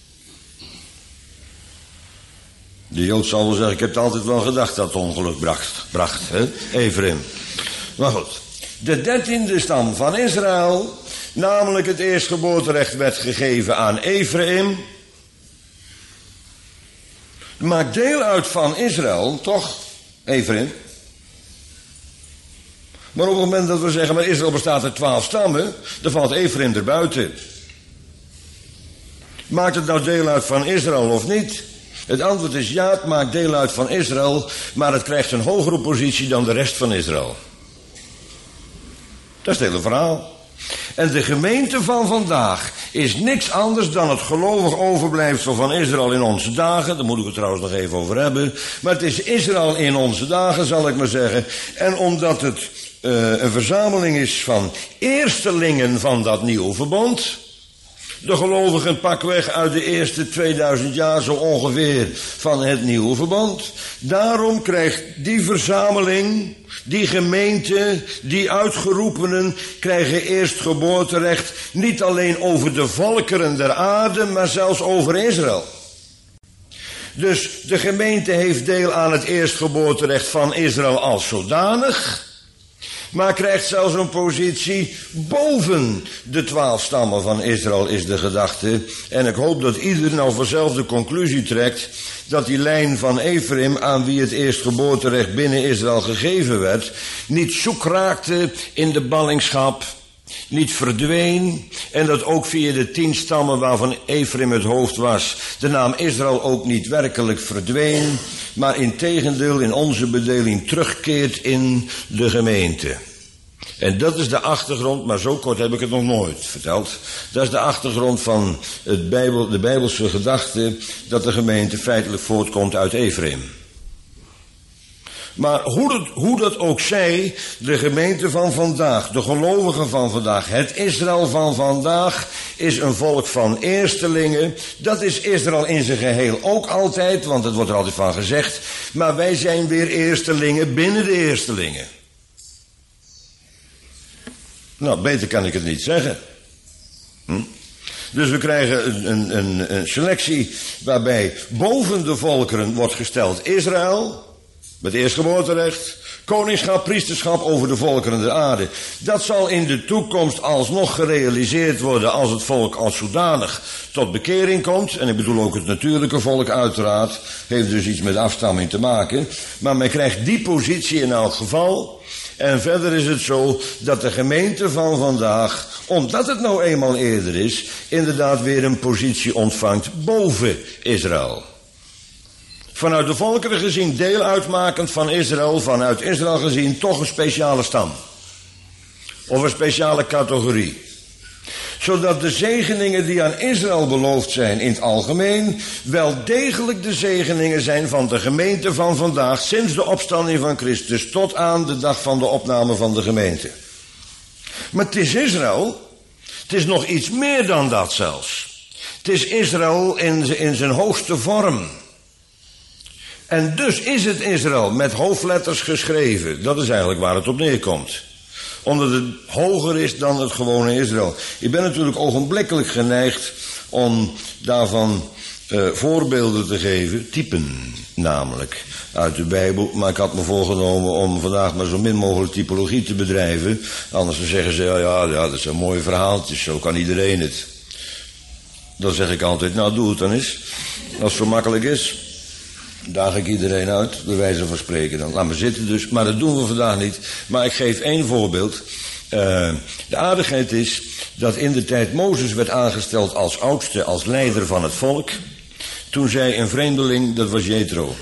De Jood zal wel zeggen, ik heb het altijd wel gedacht dat het ongeluk bracht, bracht hè? Ephraim. Maar goed. de dertiende stam van Israël, namelijk het eerstgeboorterecht werd gegeven aan Ephraim, maakt deel uit van Israël, toch, Ephraim? Maar op het moment dat we zeggen, maar Israël bestaat uit twaalf stammen, dan valt Ephraim erbuiten. Maakt het nou deel uit van Israël of niet? Het antwoord is ja, het maakt deel uit van Israël, maar het krijgt een hogere positie dan de rest van Israël. Dat is het hele verhaal. En de gemeente van vandaag is niks anders dan het gelovig overblijfsel van Israël in onze dagen. Daar moet ik het trouwens nog even over hebben. Maar het is Israël in onze dagen, zal ik maar zeggen. En omdat het uh, een verzameling is van eerstelingen van dat nieuwe verbond, de gelovigen pakweg uit de eerste tweeduizend jaar zo ongeveer van het nieuwe verbond. Daarom krijgt die verzameling, die gemeente, die uitgeroepenen krijgen eerstgeboorterecht niet alleen over de volkeren der aarde, maar zelfs over Israël. Dus de gemeente heeft deel aan het eerstgeboorterecht van Israël als zodanig, maar krijgt zelfs een positie boven de twaalf stammen van Israël, is de gedachte. En ik hoop dat ieder nou vanzelf de conclusie trekt dat die lijn van Ephraim, aan wie het eerstgeboorterecht binnen Israël gegeven werd, niet zoek raakte in de ballingschap, niet verdween, en dat ook via de tien stammen waarvan Ephraim het hoofd was, de naam Israël ook niet werkelijk verdween, maar integendeel in onze bedeling terugkeert in de gemeente. En dat is de achtergrond, maar zo kort heb ik het nog nooit verteld. Dat is de achtergrond van het Bijbel, de Bijbelse gedachte dat de gemeente feitelijk voortkomt uit Ephraim. Maar hoe dat, hoe dat ook zij, de gemeente van vandaag, de gelovigen van vandaag, het Israël van vandaag, is een volk van eerstelingen. Dat is Israël in zijn geheel ook altijd, want het wordt er altijd van gezegd. Maar wij zijn weer eerstelingen binnen de eerstelingen. Nou, beter kan ik het niet zeggen. Hm? Dus we krijgen een, een, een selectie waarbij boven de volkeren wordt gesteld Israël, met eerstgeboorterecht, koningschap, priesterschap over de volkeren der aarde. Dat zal in de toekomst alsnog gerealiseerd worden als het volk als zodanig tot bekering komt. En ik bedoel ook het natuurlijke volk uiteraard, heeft dus iets met afstamming te maken. Maar men krijgt die positie in elk geval. En verder is het zo dat de gemeente van vandaag, omdat het nou eenmaal eerder is, inderdaad weer een positie ontvangt boven Israël. Vanuit de volkeren gezien deel uitmakend van Israël, vanuit Israël gezien toch een speciale stam. Of een speciale categorie. Zodat de zegeningen die aan Israël beloofd zijn in het algemeen wel degelijk de zegeningen zijn van de gemeente van vandaag, sinds de opstanding van Christus tot aan de dag van de opname van de gemeente. Maar het is Israël, het is nog iets meer dan dat zelfs. Het is Israël in, in zijn hoogste vorm. En dus is het Israël met hoofdletters geschreven. Dat is eigenlijk waar het op neerkomt. Omdat het hoger is dan het gewone Israël. Ik ben natuurlijk ogenblikkelijk geneigd om daarvan uh, voorbeelden te geven. Typen namelijk uit de Bijbel. Maar ik had me voorgenomen om vandaag maar zo min mogelijk typologie te bedrijven. Anders dan zeggen ze, ja, ja, dat zijn mooie verhaaltjes. Zo kan iedereen het. Dan zeg ik altijd, nou doe het dan eens. Als het zo makkelijk is. Daag ik iedereen uit, bij wijze van spreken dan. Laat me zitten dus, maar dat doen we vandaag niet. Maar ik geef één voorbeeld. Uh, de aardigheid is dat in de tijd Mozes werd aangesteld als oudste, als leider van het volk. Toen zei een vreemdeling, dat was Jethro.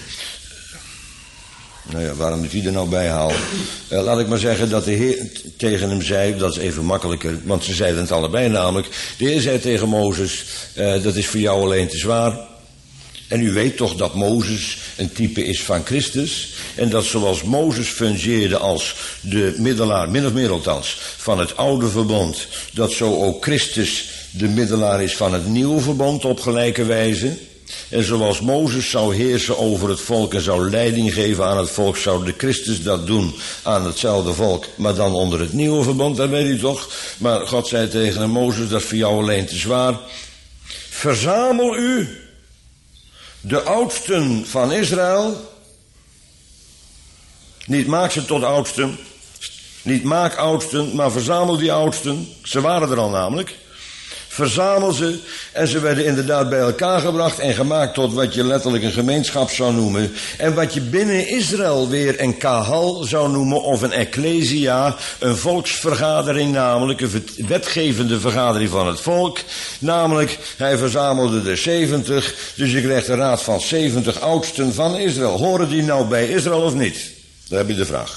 Nou ja, waarom moet hij er nou bij halen? Uh, laat ik maar zeggen dat de Heer tegen hem zei, dat is even makkelijker, want ze zeiden het allebei namelijk. De Heer zei tegen Mozes, uh, dat is voor jou alleen te zwaar. En u weet toch dat Mozes een type is van Christus. En dat zoals Mozes fungeerde als de middelaar, min of meer althans, van het oude verbond. Dat zo ook Christus de middelaar is van het nieuwe verbond op gelijke wijze. En zoals Mozes zou heersen over het volk en zou leiding geven aan het volk, zou de Christus dat doen aan hetzelfde volk. Maar dan onder het nieuwe verbond, dat weet u toch. Maar God zei tegen hem, Mozes, dat is voor jou alleen te zwaar. Verzamel u de oudsten van Israël, niet maak ze tot oudsten, Niet maak oudsten, maar verzamel die oudsten. Ze waren er al namelijk. Verzamel ze en ze werden inderdaad bij elkaar gebracht en gemaakt tot wat je letterlijk een gemeenschap zou noemen. En wat je binnen Israël weer een kahal zou noemen of een ecclesia, een volksvergadering namelijk, een wetgevende vergadering van het volk. Namelijk, hij verzamelde er zeventig, dus je krijgt een raad van zeventig oudsten van Israël. Horen die nou bij Israël of niet? Daar heb je de vraag.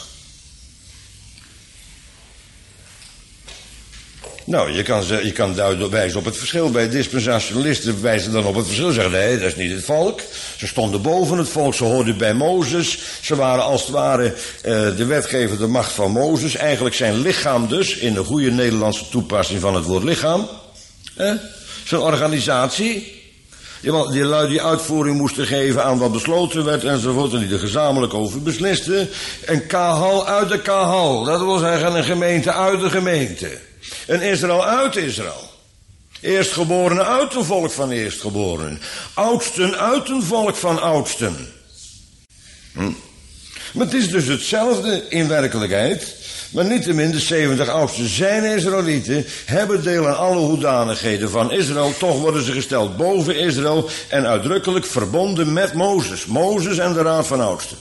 Nou, je kan, je kan duidelijk wijzen op het verschil. Bij dispensationalisten wijzen dan op het verschil. Zeggen, nee, dat is niet het volk. Ze stonden boven het volk, ze hoorden bij Mozes. Ze waren als het ware uh, de wetgevende macht van Mozes. Eigenlijk zijn lichaam dus, in de goede Nederlandse toepassing van het woord lichaam. Eh? Zo'n organisatie. Die, die lui die uitvoering moesten geven aan wat besloten werd enzovoort. En die er gezamenlijk over beslisten. Een kahal uit de kahal. Dat wil zeggen een gemeente uit de gemeente. Een Israël uit Israël. Eerstgeborenen uit een volk van eerstgeborenen. Oudsten uit een volk van oudsten. Hm. Maar het is dus hetzelfde in werkelijkheid. Maar niettemin de zeventig oudsten zijn Israëlieten. Hebben deel aan alle hoedanigheden van Israël. Toch worden ze gesteld boven Israël. En uitdrukkelijk verbonden met Mozes. Mozes en de raad van oudsten.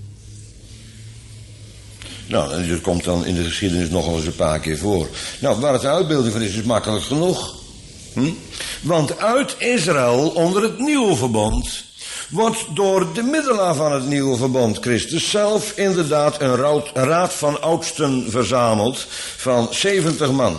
Nou, dat komt dan in de geschiedenis nog eens een paar keer voor. Nou, waar het de uitbeelding van is, is makkelijk genoeg. Hm? Want uit Israël, onder het nieuwe verbond, wordt door de middelaar van het nieuwe verbond, Christus zelf, inderdaad een raad, een raad van oudsten verzameld van zeventig man.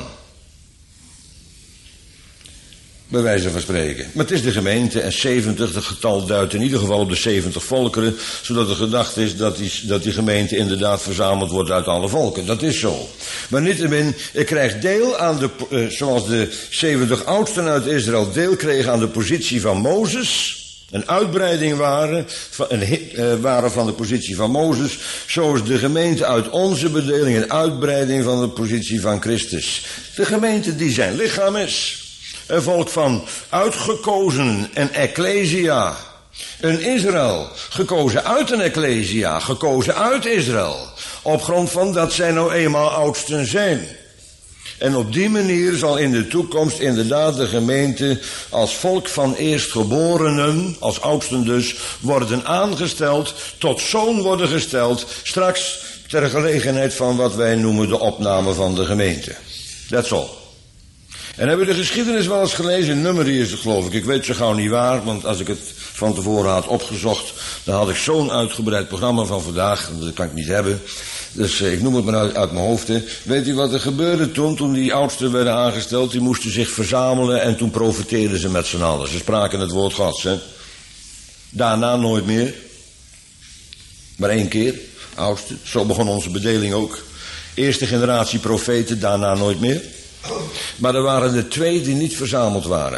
Bij wijze van spreken. Maar het is de gemeente en zeventig, het getal duidt in ieder geval op de zeventig volkeren, zodat de gedachte is dat die, dat die gemeente inderdaad verzameld wordt uit alle volken. Dat is zo. Maar niettemin, ik krijg deel aan de, uh, zoals de zeventig oudsten uit Israël deel kregen aan de positie van Mozes, een uitbreiding waren, een, uh, waren van de positie van Mozes, zo is de gemeente uit onze bedeling een uitbreiding van de positie van Christus. De gemeente die zijn lichaam is. Een volk van uitgekozen, een ecclesia. Een Israël, gekozen uit een ecclesia, gekozen uit Israël. Op grond van dat zij nou eenmaal oudsten zijn. En op die manier zal in de toekomst inderdaad de gemeente als volk van eerstgeborenen, als oudsten dus, worden aangesteld, tot zoon worden gesteld, straks ter gelegenheid van wat wij noemen de opname van de gemeente. That's all. En hebben we de geschiedenis wel eens gelezen? Numeri is het, geloof ik. Ik weet zo gauw niet waar, want als ik het van tevoren had opgezocht, dan had ik zo'n uitgebreid programma van vandaag. Dat kan ik niet hebben. Dus eh, ik noem het maar uit, uit mijn hoofd. Hè. Weet u wat er gebeurde toen, toen die oudsten werden aangesteld? Die moesten zich verzamelen en toen profeteerden ze met z'n allen. Ze spraken het woord Gods. Hè. Daarna nooit meer. Maar één keer, oudsten. Zo begon onze bedeling ook. Eerste generatie profeten, daarna nooit meer. Maar er waren er twee die niet verzameld waren.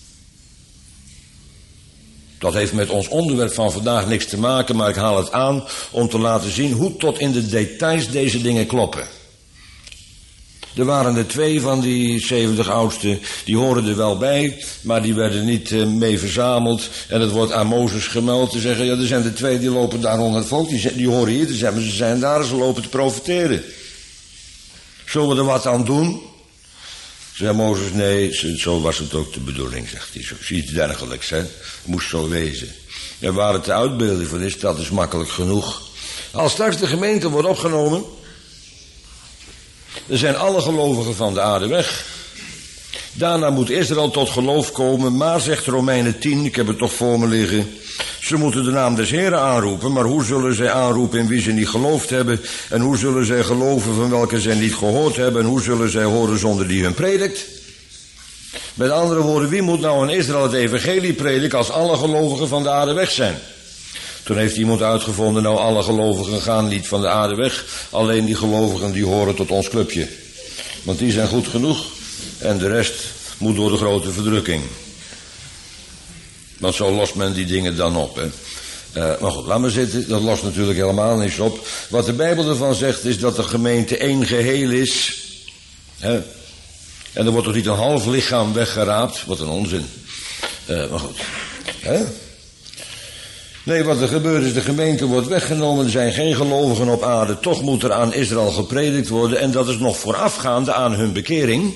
Dat heeft met ons onderwerp van vandaag niks te maken, maar ik haal het aan om te laten zien hoe tot in de details deze dingen kloppen. Er waren er twee van die zeventig oudsten, die horen er wel bij, maar die werden niet uh, mee verzameld. En het wordt aan Mozes gemeld te zeggen, ja, er zijn er twee die lopen daar onder het volk, die, die horen hier te zeggen, ze zijn daar, ze lopen te profiteren. Zullen we er wat aan doen? Zei Mozes, nee, zo was het ook de bedoeling, zegt hij. Zoiets dergelijks, hè. Moest zo wezen. En waar het de uitbeelding van is, dat is makkelijk genoeg. Als straks de gemeente wordt opgenomen, er zijn alle gelovigen van de aarde weg. Daarna moet Israël tot geloof komen, maar zegt Romeinen tien, ik heb het toch voor me liggen, ze moeten de naam des Heren aanroepen, maar hoe zullen zij aanroepen in wie ze niet geloofd hebben? En hoe zullen zij geloven van welke zij niet gehoord hebben? En hoe zullen zij horen zonder die hun predikt? Met andere woorden, wie moet nou in Israël het evangelie prediken als alle gelovigen van de aarde weg zijn? Toen heeft iemand uitgevonden, nou alle gelovigen gaan niet van de aarde weg, alleen die gelovigen die horen tot ons clubje. Want die zijn goed genoeg en de rest moet door de grote verdrukking. Want zo lost men die dingen dan op. Hè. Uh, maar goed, laat maar zitten. Dat lost natuurlijk helemaal niets op. Wat de Bijbel ervan zegt is dat de gemeente één geheel is. Hè. En er wordt toch niet een half lichaam weggeraapt. Wat een onzin. Uh, maar goed. Hè. Nee, wat er gebeurt is, de gemeente wordt weggenomen, er zijn geen gelovigen op aarde, toch moet er aan Israël gepredikt worden en dat is nog voorafgaande aan hun bekering.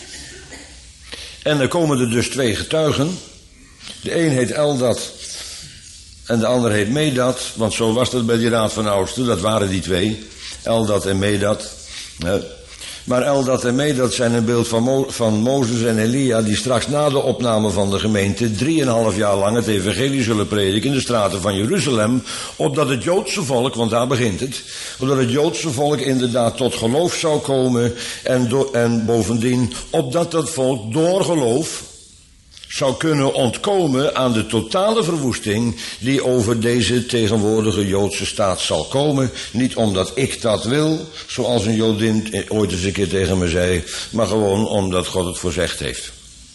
En dan komen er dus twee getuigen. De een heet Eldad en de ander heet Medad, want zo was dat bij die raad van oudsten, dat waren die twee, Eldad en Medad. Maar Eldad en Medad zijn een beeld van, Mo- van Mozes en Elia, die straks na de opname van de gemeente drieënhalf jaar lang het evangelie zullen prediken in de straten van Jeruzalem, opdat het Joodse volk, want daar begint het, opdat het Joodse volk inderdaad tot geloof zou komen en, do- en bovendien, opdat dat volk door geloof zou kunnen ontkomen aan de totale verwoesting die over deze tegenwoordige Joodse staat zal komen. Niet omdat ik dat wil, zoals een Jodin ooit eens een keer tegen me zei, maar gewoon omdat God het voorzegd heeft.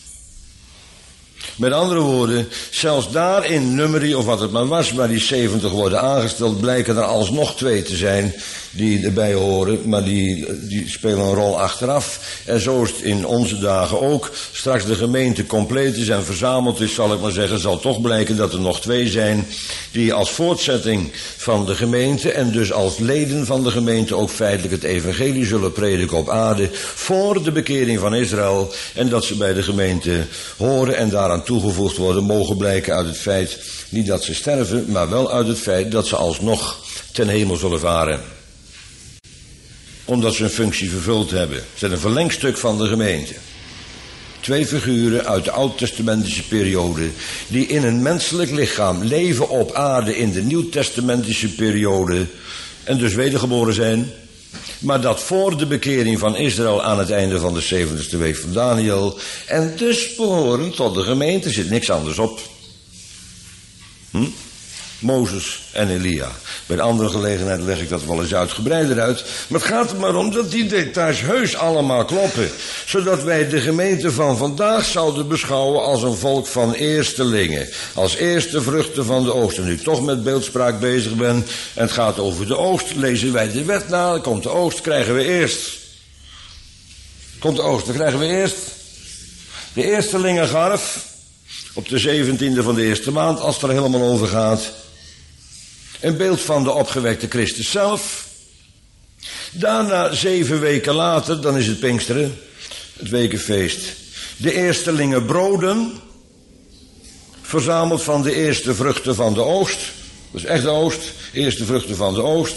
Met andere woorden, zelfs daar in Numeri, of wat het maar was, waar die zeventig worden aangesteld, blijken er alsnog twee te zijn die erbij horen, maar die, die spelen een rol achteraf. En zo is het in onze dagen ook. Straks de gemeente compleet is en verzameld is, zal ik maar zeggen, zal toch blijken dat er nog twee zijn die als voortzetting van de gemeente en dus als leden van de gemeente ook feitelijk het evangelie zullen prediken op aarde voor de bekering van Israël en dat ze bij de gemeente horen en daaraan toegevoegd worden, mogen blijken uit het feit, niet dat ze sterven, maar wel uit het feit dat ze alsnog ten hemel zullen varen. Omdat ze een functie vervuld hebben. Ze zijn een verlengstuk van de gemeente. Twee figuren uit de oud-testamentische periode, die in een menselijk lichaam leven op aarde in de nieuw-testamentische periode en dus wedergeboren zijn, maar dat voor de bekering van Israël aan het einde van de zeventigste week van Daniel, en dus behoren tot de gemeente, zit niks anders op. Hm? Mozes en Elia. Bij een andere gelegenheid leg ik dat wel eens uitgebreider uit. Maar het gaat er maar om dat die details heus allemaal kloppen. Zodat wij de gemeente van vandaag zouden beschouwen als een volk van eerstelingen. Als eerste vruchten van de oogst. En nu ik toch met beeldspraak bezig ben en het gaat over de oogst, lezen wij de wet na. Dan komt de oogst, krijgen we eerst. Komt de oogst, dan krijgen we eerst de eerstelingengarf op de zeventiende van de eerste maand, als het er helemaal over gaat. Een beeld van de opgewekte Christus zelf. Daarna, zeven weken later, dan is het Pinksteren, het wekenfeest. De eerstelingen broden, verzameld van de eerste vruchten van de oogst. Dat is echt de oogst, eerste vruchten van de oogst.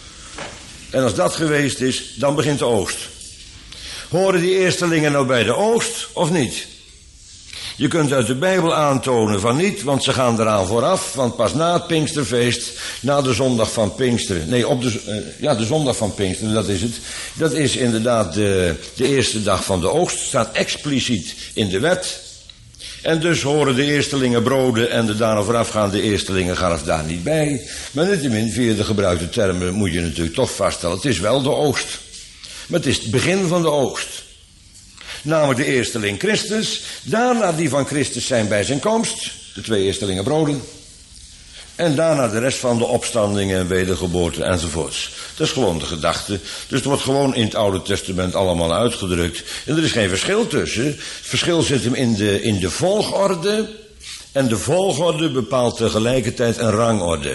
En als dat geweest is, dan begint de oogst. Horen die eerstelingen nou bij de oogst of niet? Je kunt uit de Bijbel aantonen van niet, want ze gaan eraan vooraf, want pas na het Pinksterfeest, na de zondag van Pinksteren, nee, op de, uh, ja, de zondag van Pinksteren, dat is het. Dat is inderdaad de, de eerste dag van de oogst, staat expliciet in de wet. En dus horen de eerstelingen broden en de daarna voorafgaande eerstelingen garf daar niet bij. Maar niettemin, via de gebruikte termen moet je natuurlijk toch vaststellen, het is wel de oogst. Maar het is het begin van de oogst. Namelijk de eersteling Christus, daarna die van Christus zijn bij zijn komst, de twee eerstelingen broden, en daarna de rest van de opstandingen en wedergeboorte enzovoorts. Dat is gewoon de gedachte. Dus het wordt gewoon in het Oude Testament allemaal uitgedrukt. En er is geen verschil tussen. Het verschil zit hem in de, in de volgorde, en de volgorde bepaalt tegelijkertijd een rangorde.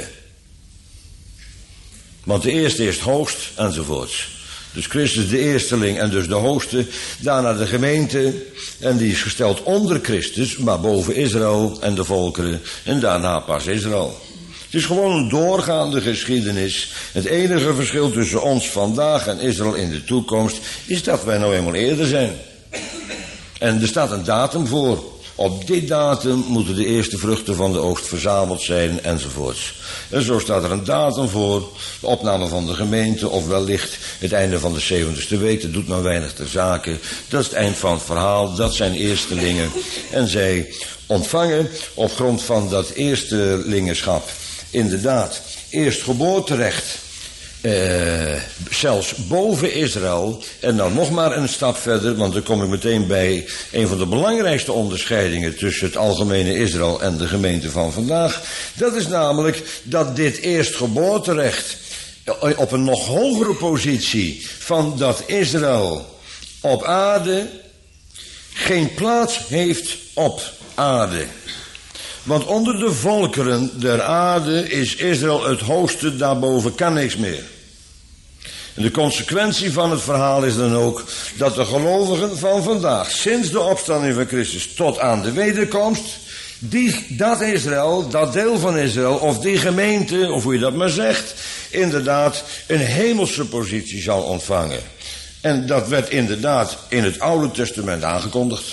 Want de eerste is het hoogst enzovoorts. Dus Christus de eersteling en dus de hoogste, daarna de gemeente, en die is gesteld onder Christus, maar boven Israël en de volkeren, en daarna pas Israël. Het is gewoon een doorgaande geschiedenis. Het enige verschil tussen ons vandaag en Israël in de toekomst is dat wij nou eenmaal eerder zijn. En er staat een datum voor. Op dit datum moeten de eerste vruchten van de oogst verzameld zijn, enzovoorts. En zo staat er een datum voor, de opname van de gemeente, of wellicht het einde van de zeventigste week, dat doet maar weinig ter zake. Dat is het eind van het verhaal, dat zijn eerstelingen. En zij ontvangen op grond van dat eerstelingenschap inderdaad eerstgeboorterecht. Uh, zelfs boven Israël, en dan nog maar een stap verder, want dan kom ik meteen bij een van de belangrijkste onderscheidingen tussen het algemene Israël en de gemeente van vandaag. Dat is namelijk dat dit eerstgeboorterecht op een nog hogere positie van dat Israël op aarde geen plaats heeft op aarde. Want onder de volkeren der aarde is Israël het hoogste, daarboven kan niks meer. En de consequentie van het verhaal is dan ook dat de gelovigen van vandaag, sinds de opstanding van Christus tot aan de wederkomst, die, dat Israël, dat deel van Israël, of die gemeente, of hoe je dat maar zegt, inderdaad een hemelse positie zal ontvangen. En dat werd inderdaad in het Oude Testament aangekondigd.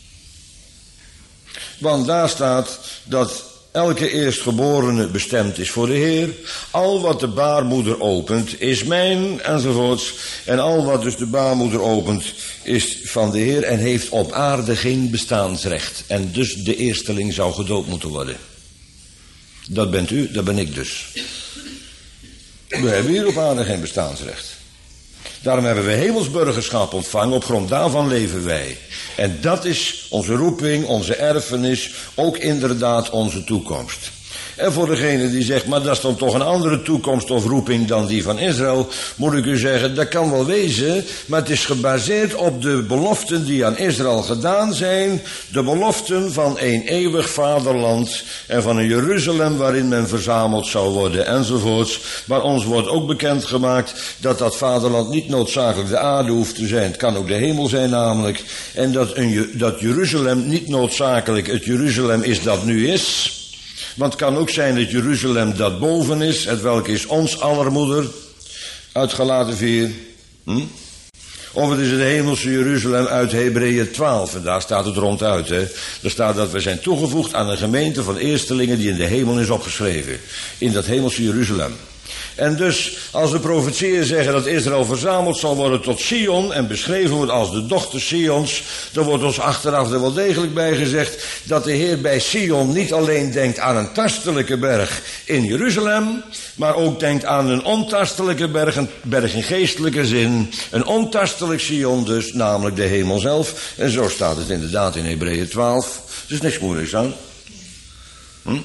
Want daar staat dat elke eerstgeborene bestemd is voor de Heer. Al wat de baarmoeder opent is mijn, enzovoorts. En al wat dus de baarmoeder opent is van de Heer en heeft op aarde geen bestaansrecht. En dus de eersteling zou gedood moeten worden. Dat bent u, dat ben ik dus. We hebben hier op aarde geen bestaansrecht. Daarom hebben we hemelsburgerschap ontvangen, op grond daarvan leven wij. En dat is onze roeping, onze erfenis, ook inderdaad onze toekomst. En voor degene die zegt, maar dat is dan toch een andere toekomst of roeping dan die van Israël, moet ik u zeggen, dat kan wel wezen, maar het is gebaseerd op de beloften die aan Israël gedaan zijn, de beloften van een eeuwig vaderland en van een Jeruzalem waarin men verzameld zou worden enzovoorts. Maar ons wordt ook bekendgemaakt dat dat vaderland niet noodzakelijk de aarde hoeft te zijn, het kan ook de hemel zijn namelijk, en dat, een, dat Jeruzalem niet noodzakelijk het Jeruzalem is dat nu is. Want het kan ook zijn dat Jeruzalem dat boven is, het welke is ons aller moeder, uit Galaten vier. Hm? Of het is het hemelse Jeruzalem uit Hebreeën twaalf, en daar staat het ronduit. Hè? Daar staat dat we zijn toegevoegd aan een gemeente van eerstelingen die in de hemel is opgeschreven. In dat hemelse Jeruzalem. En dus, als de profetieën zeggen dat Israël verzameld zal worden tot Sion en beschreven wordt als de dochter Sions, dan wordt ons achteraf er wel degelijk bij gezegd dat de Heer bij Sion niet alleen denkt aan een tastelijke berg in Jeruzalem, maar ook denkt aan een ontastelijke berg, een berg in geestelijke zin, een ontastelijk Sion dus, namelijk de hemel zelf. En zo staat het inderdaad in Hebreeën twaalf. Er is niks moeilijks aan. Hm?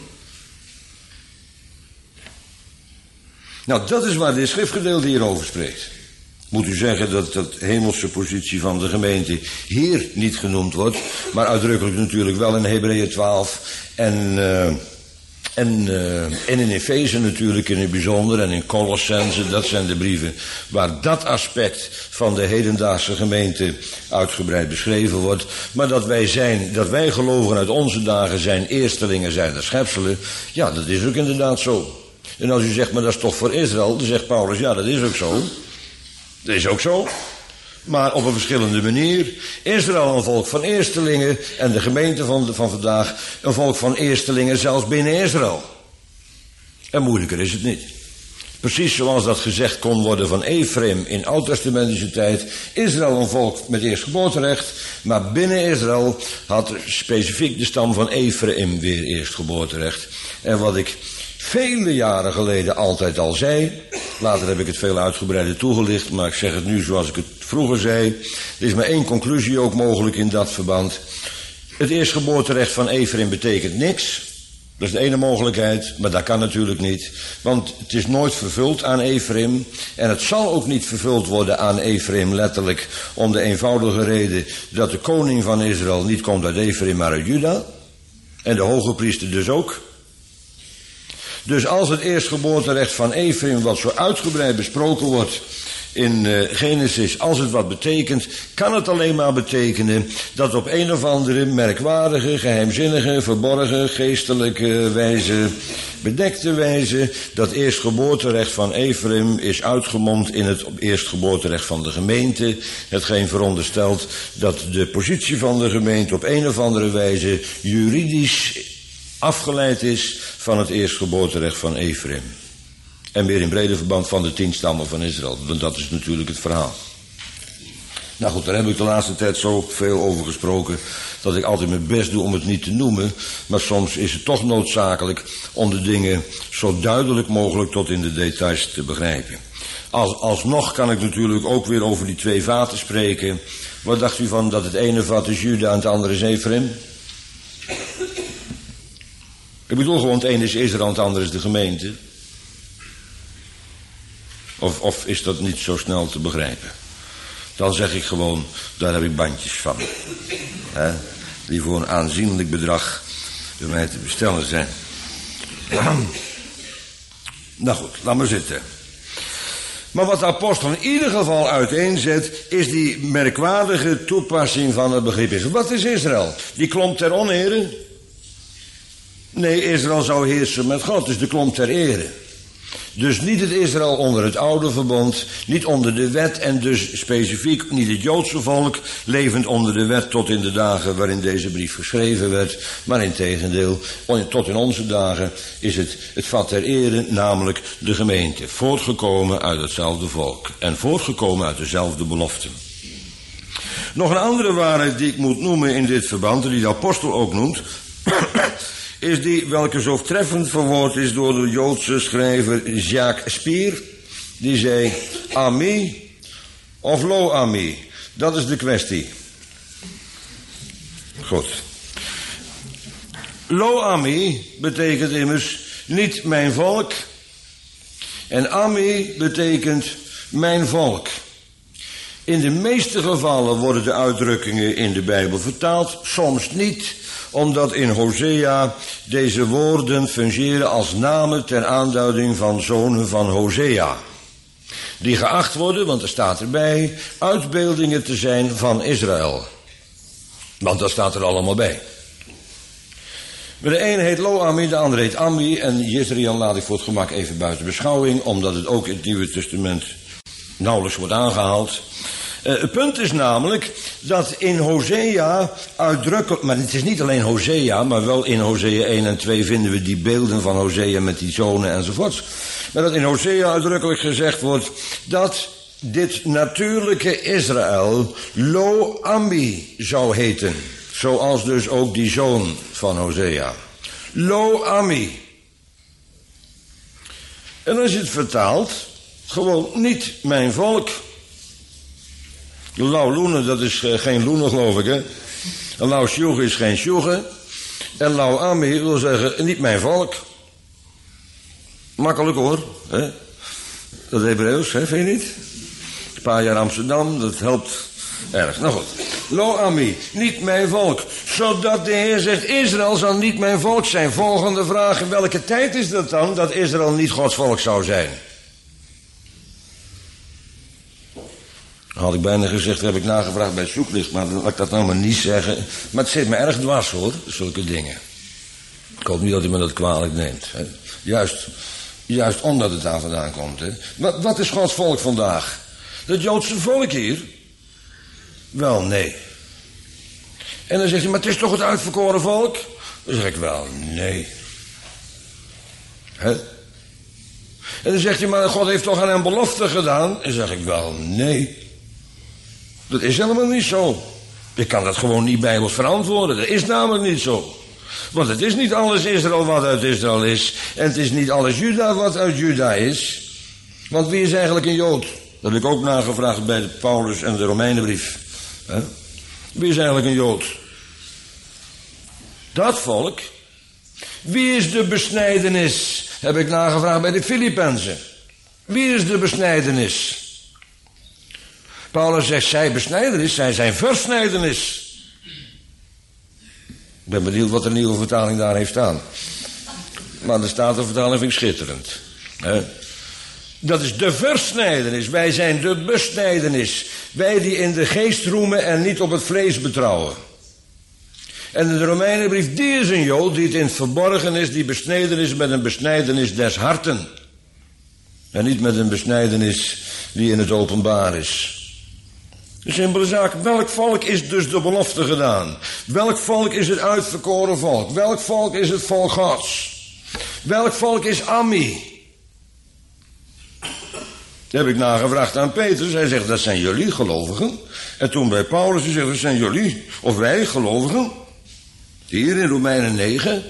Nou, dat is waar dit schriftgedeelte hierover spreekt. Moet u zeggen dat de hemelse positie van de gemeente hier niet genoemd wordt, maar uitdrukkelijk natuurlijk wel in Hebreeën twaalf en, uh, en, uh, en in Efeze natuurlijk in het bijzonder en in Colossense, dat zijn de brieven waar dat aspect van de hedendaagse gemeente uitgebreid beschreven wordt. Maar dat wij zijn, dat wij geloven uit onze dagen zijn eerstelingen, zijn de schepselen, ja, dat is ook inderdaad zo. En als u zegt, maar dat is toch voor Israël, dan zegt Paulus, ja, dat is ook zo. Dat is ook zo. Maar op een verschillende manier. Israël een volk van eerstelingen en de gemeente van, van vandaag een volk van eerstelingen zelfs binnen Israël. En moeilijker is het niet. Precies zoals dat gezegd kon worden van Ephraim in oud-testamentische tijd. Israël een volk met eerstgeboorterecht, maar binnen Israël had specifiek de stam van Ephraim weer eerstgeboorterecht. En wat ik vele jaren geleden altijd al zei, later heb ik het veel uitgebreider toegelicht, maar ik zeg het nu zoals ik het vroeger zei. Er is maar één conclusie ook mogelijk in dat verband. Het eerstgeboorterecht van Ephraim betekent niks. Dat is de ene mogelijkheid, maar dat kan natuurlijk niet. Want het is nooit vervuld aan Ephraim. En het zal ook niet vervuld worden aan Ephraim letterlijk, om de eenvoudige reden dat de koning van Israël niet komt uit Ephraim, maar uit Juda. En de hoge priester dus ook. Dus als het eerstgeboorterecht van Ephraim, wat zo uitgebreid besproken wordt in uh, Genesis, als het wat betekent, kan het alleen maar betekenen dat op een of andere merkwaardige, geheimzinnige, verborgen, geestelijke wijze, bedekte wijze, dat eerstgeboorterecht van Ephraim is uitgemond in het eerstgeboorterecht van de gemeente, hetgeen veronderstelt dat de positie van de gemeente op een of andere wijze juridisch afgeleid is van het eerstgeboorterecht van Ephraim. En weer in brede verband van de tien stammen van Israël. Want dat is natuurlijk het verhaal. Nou goed, daar heb ik de laatste tijd zo veel over gesproken, dat ik altijd mijn best doe om het niet te noemen. Maar soms is het toch noodzakelijk om de dingen zo duidelijk mogelijk tot in de details te begrijpen. Als, alsnog kan ik natuurlijk ook weer over die twee vaten spreken. Wat dacht u van dat het ene vat is Juda en het andere is Ephraim? Ik bedoel gewoon, het ene is Israël en het andere is de gemeente. Of, of is dat niet zo snel te begrijpen? Dan zeg ik gewoon, daar heb ik bandjes van. He? Die voor een aanzienlijk bedrag door mij te bestellen zijn. Nou goed, laat maar zitten. Maar wat de apostel in ieder geval uiteenzet, is die merkwaardige toepassing van het begrip Israël. Wat is Israël? Die klomp ter onere? Nee, Israël zou heersen met God, dus de klomp ter ere. Dus niet het Israël onder het oude verbond, niet onder de wet en dus specifiek niet het Joodse volk, levend onder de wet tot in de dagen waarin deze brief geschreven werd. Maar integendeel, tot in onze dagen is het het vat ter ere, namelijk de gemeente, voortgekomen uit hetzelfde volk en voortgekomen uit dezelfde beloften. Nog een andere waarheid die ik moet noemen in dit verband, die de apostel ook noemt, is die welke zo treffend verwoord is door de Joodse schrijver Jacques Spier. Die zei, ami of lo ami. Dat is de kwestie. Goed. Lo ami betekent immers niet mijn volk. En ami betekent mijn volk. In de meeste gevallen worden de uitdrukkingen in de Bijbel vertaald, soms niet, omdat in Hosea deze woorden fungeren als namen ter aanduiding van zonen van Hosea. Die geacht worden, want er staat erbij, uitbeeldingen te zijn van Israël. Want dat staat er allemaal bij. Maar de ene heet Lo-Ami, de andere heet Ami. En Jezreel laat ik voor het gemak even buiten beschouwing, omdat het ook in het Nieuwe Testament nauwelijks wordt aangehaald. Uh, het punt is namelijk dat in Hosea uitdrukkelijk, maar het is niet alleen Hosea, maar wel in Hosea één en twee vinden we die beelden van Hosea met die zonen enzovoorts. Maar dat in Hosea uitdrukkelijk gezegd wordt dat dit natuurlijke Israël Lo-Ami zou heten. Zoals dus ook die zoon van Hosea. Lo-Ami. En dan is het vertaald, gewoon niet mijn volk. Lau Loene, dat is uh, geen Loene, geloof ik, hè. En Lau Sjoege is geen Sjoege. En Lau Ami wil zeggen, niet mijn volk. Makkelijk hoor, hè. Dat Hebreeuws, hè, vind je niet? Een paar jaar Amsterdam, dat helpt erg. Nou goed. Lo Ami, niet mijn volk. Zodat de Heer zegt, Israël zal niet mijn volk zijn. Volgende vraag, in welke tijd is dat dan, dat Israël niet Gods volk zou zijn? Had ik bijna gezegd, heb ik nagevraagd bij het zoeklicht, maar laat ik dat nou maar niet zeggen. Maar het zit me erg dwars hoor, zulke dingen. Ik hoop niet dat u me dat kwalijk neemt. Hè. Juist, juist omdat het daar vandaan komt. Hè. Wat, wat is Gods volk vandaag? Het Joodse volk hier? Wel, nee. En dan zegt hij, maar het is toch het uitverkoren volk? Dan zeg ik, wel, nee. Hè? En dan zegt hij, maar God heeft toch aan hem belofte gedaan? En dan zeg ik, wel, nee. Dat is helemaal niet zo. Je kan dat gewoon niet bijbels verantwoorden. Dat is namelijk niet zo. Want het is niet alles Israël wat uit Israël is. En het is niet alles Juda wat uit Juda is. Want wie is eigenlijk een Jood? Dat heb ik ook nagevraagd bij de Paulus en de Romeinenbrief. He? Wie is eigenlijk een Jood? Dat volk. Wie is de besnijdenis? Heb ik nagevraagd bij de Filippenzen. Wie is de besnijdenis? Paulus zegt, zij besnijdenis, zij zijn versnijdenis. Ik ben benieuwd wat de nieuwe vertaling daar heeft staan. Maar de Statenvertaling vind ik schitterend. He? Dat is de versnijdenis. Wij zijn de besnijdenis. Wij die in de geest roemen en niet op het vlees betrouwen. En in de Romeinenbrief, die is een Jood die het in het verborgen is, die besneden is met een besnijdenis des harten. En niet met een besnijdenis die in het openbaar is. De simpele zaak, welk volk is dus de belofte gedaan? Welk volk is het uitverkoren volk? Welk volk is het volk Gods? Welk volk is Ami? Dat heb ik nagevraagd aan Petrus. Hij zegt, dat zijn jullie gelovigen. En toen bij Paulus, hij zegt, dat zijn jullie, of wij gelovigen. Hier in Romeinen negen.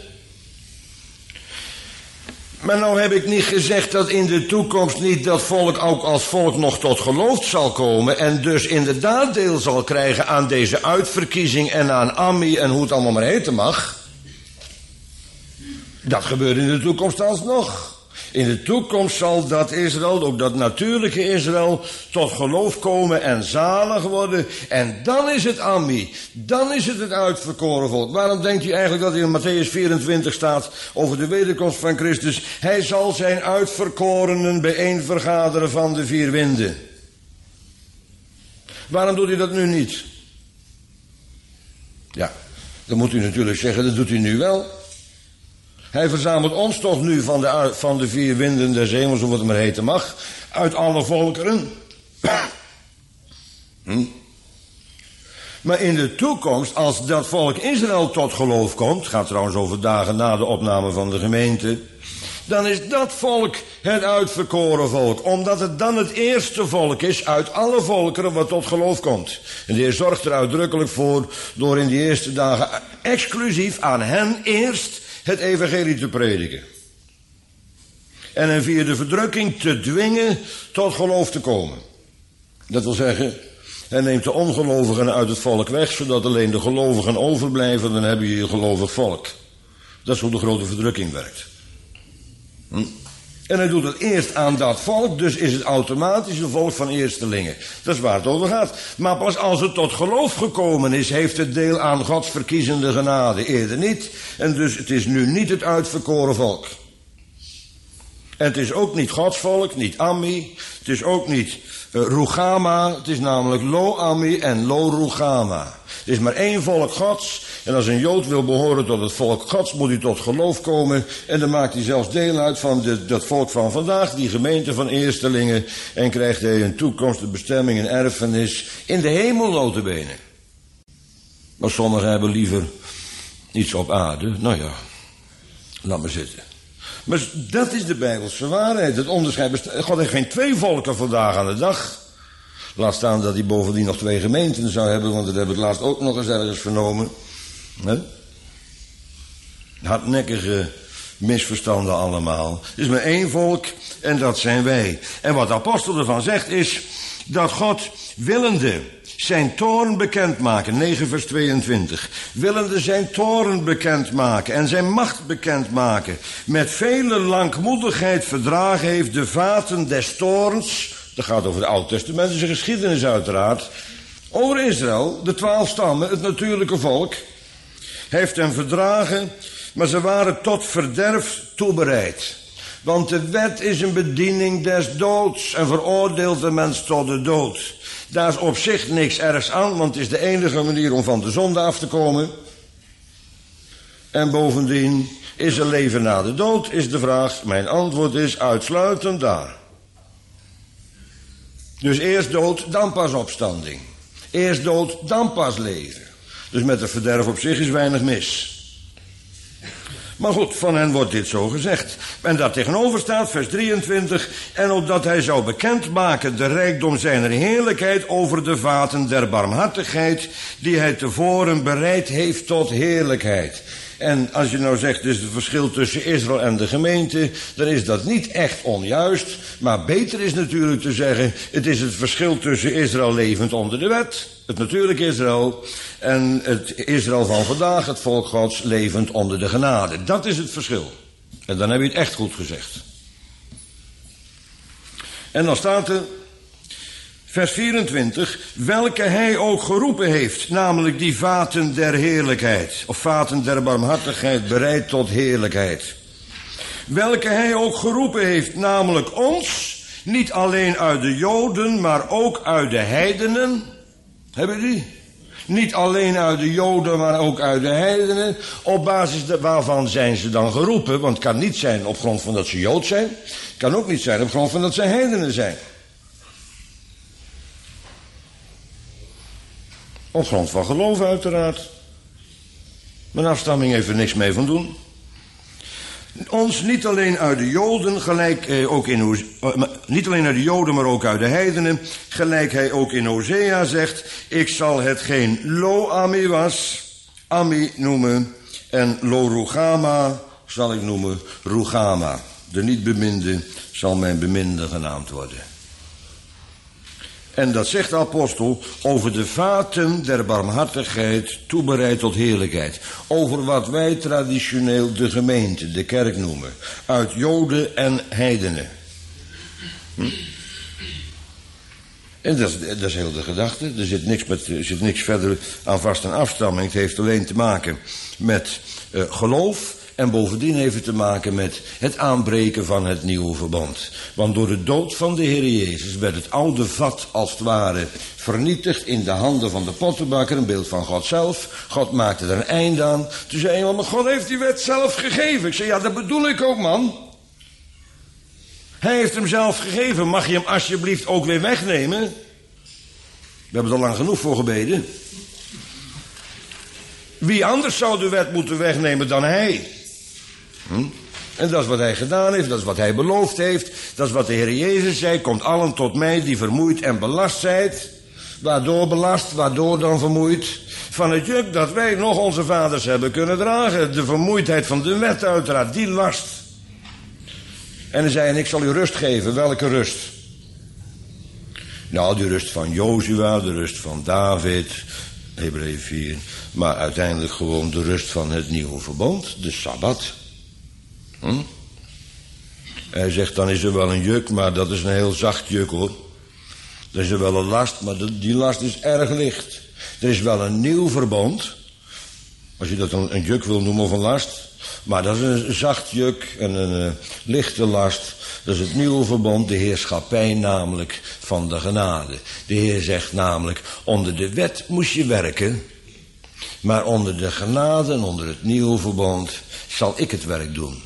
Maar nou heb ik niet gezegd dat in de toekomst niet dat volk ook als volk nog tot geloof zal komen. En dus inderdaad deel zal krijgen aan deze uitverkiezing en aan Ami en hoe het allemaal maar heten mag. Dat gebeurt in de toekomst alsnog. In de toekomst zal dat Israël, ook dat natuurlijke Israël, tot geloof komen en zalig worden. En dan is het Ammi. Dan is het het uitverkoren volk. Waarom denkt u eigenlijk dat in Matthäus vierentwintig staat over de wederkomst van Christus? Hij zal zijn uitverkorenen bijeenvergaderen van de vier winden. Waarom doet hij dat nu niet? Ja, dan moet u natuurlijk zeggen, dat doet hij nu wel. Hij verzamelt ons toch nu van de, van de vier winden des hemels, of wat het maar heten mag, uit alle volkeren. Hm? Maar in de toekomst, als dat volk Israël tot geloof komt, gaat trouwens over dagen na de opname van de gemeente, dan is dat volk het uitverkoren volk, omdat het dan het eerste volk is uit alle volkeren wat tot geloof komt. En de Heer zorgt er uitdrukkelijk voor door in die eerste dagen exclusief aan hen eerst het evangelie te prediken. En hen via de verdrukking te dwingen tot geloof te komen. Dat wil zeggen, hij neemt de ongelovigen uit het volk weg, zodat alleen de gelovigen overblijven, dan heb je je gelovig volk. Dat is hoe de grote verdrukking werkt. Hm? En hij doet het eerst aan dat volk, dus is het automatisch een volk van eerstelingen. Dat is waar het over gaat. Maar pas als het tot geloof gekomen is, heeft het deel aan Gods verkiezende genade. Eerder niet. En dus het is nu niet het uitverkoren volk. En het is ook niet Gods volk, niet Ammi. Het is ook niet uh, Rugama. Het is namelijk Lo Ammi en Lo Rugama. Er is maar één volk Gods. En als een Jood wil behoren tot het volk Gods, moet hij tot geloof komen. En dan maakt hij zelfs deel uit van de, dat volk van vandaag, die gemeente van eerstelingen. En krijgt hij een toekomst, een bestemming, een erfenis in de hemel nota bene. Maar sommigen hebben liever iets op aarde. Nou ja, laat maar zitten. Maar dat is de Bijbelse waarheid. Het onderscheid bestaat. God heeft geen twee volken vandaag aan de dag. Laat staan dat hij bovendien nog twee gemeenten zou hebben, want dat heb ik laatst ook nog eens ergens vernomen. He? Hardnekkige misverstanden allemaal. Er is maar één volk en dat zijn wij. En wat de apostel ervan zegt is dat God willende zijn toorn bekendmaken, negen vers tweeëntwintig. Willende zijn toorn bekendmaken en zijn macht bekendmaken. Met vele langmoedigheid verdragen heeft de vaten des toorns. Dat gaat over de Oud-testamentische geschiedenis uiteraard. Over Israël, de twaalf stammen, het natuurlijke volk. Heeft hen verdragen, maar ze waren tot verderf toebereid. Want de wet is een bediening des doods en veroordeelt de mens tot de dood. Daar is op zich niks ergs aan, want het is de enige manier om van de zonde af te komen. En bovendien, is er leven na de dood, is de vraag. Mijn antwoord is uitsluitend daar. Dus eerst dood, dan pas opstanding. Eerst dood, dan pas leven. Dus met het verderf op zich is weinig mis. Maar goed, van hen wordt dit zo gezegd. En daar tegenover staat, vers drieëntwintig. En opdat hij zou bekendmaken de rijkdom zijner heerlijkheid over de vaten der barmhartigheid, die hij tevoren bereid heeft tot heerlijkheid. En als je nou zegt, dit is het verschil tussen Israël en de gemeente, dan is dat niet echt onjuist. Maar beter is natuurlijk te zeggen, het is het verschil tussen Israël levend onder de wet, het natuurlijke Israël, en het Israël van vandaag, het volk Gods, levend onder de genade. Dat is het verschil. En dan heb je het echt goed gezegd. En dan staat er, vers vierentwintig, welke hij ook geroepen heeft, namelijk die vaten der heerlijkheid, of vaten der barmhartigheid, bereid tot heerlijkheid. Welke hij ook geroepen heeft, namelijk ons, niet alleen uit de Joden, maar ook uit de heidenen. Hebben die? Niet alleen uit de Joden, maar ook uit de heidenen. Op basis waarvan zijn ze dan geroepen? Want het kan niet zijn op grond van dat ze Jood zijn. Het kan ook niet zijn op grond van dat ze heidenen zijn. Op grond van geloof uiteraard. Mijn afstamming heeft er niks mee van doen. Ons niet alleen uit de Joden, gelijk eh, ook in uh, niet alleen uit de Joden, maar ook uit de heidenen, gelijk hij ook in Hosea zegt, ik zal hetgeen Lo Ammi was, Ammi noemen, en Lo Rugama zal ik noemen Rugama. De niet beminde zal mijn beminde genaamd worden. En dat zegt de apostel over de vaten der barmhartigheid toebereid tot heerlijkheid. Over wat wij traditioneel de gemeente, de kerk noemen. Uit Joden en heidenen. Hm? En dat is, dat is heel de gedachte. Er zit niks, met, er zit niks verder aan vast en afstamming. Het heeft alleen te maken met uh, geloof. En bovendien heeft het te maken met het aanbreken van het nieuwe verbond. Want door de dood van de Heer Jezus werd het oude vat als het ware vernietigd in de handen van de pottenbakker. Een beeld van God zelf. God maakte er een eind aan. Toen zei iemand, maar God heeft die wet zelf gegeven. Ik zei, ja, dat bedoel ik ook, man. Hij heeft hem zelf gegeven. Mag je hem alsjeblieft ook weer wegnemen? We hebben er al lang genoeg voor gebeden. Wie anders zou de wet moeten wegnemen dan hij? Hm? En dat is wat hij gedaan heeft, dat is wat hij beloofd heeft. Dat is wat de Heer Jezus zei. Komt allen tot mij die vermoeid en belast zijt. Waardoor belast, waardoor dan vermoeid? Van het juk dat wij nog onze vaders hebben kunnen dragen. De vermoeidheid van de wet uiteraard, die last. En hij zei, en ik zal u rust geven. Welke rust? Nou, die rust van Jozua, de rust van David, Hebreeën vier. Maar uiteindelijk gewoon de rust van het nieuwe verbond, de Sabbat. Hm? Hij zegt, dan is er wel een juk, maar dat is een heel zacht juk, hoor. Er is er wel een last, maar die last is erg licht. Er is wel een nieuw verbond, als je dat een, een juk wil noemen of een last. Maar dat is een zacht juk en een uh, lichte last. Dat is het nieuwe verbond, de heerschappij namelijk van de genade. De Heer zegt namelijk, onder de wet moest je werken, maar onder de genade en onder het nieuwe verbond zal ik het werk doen.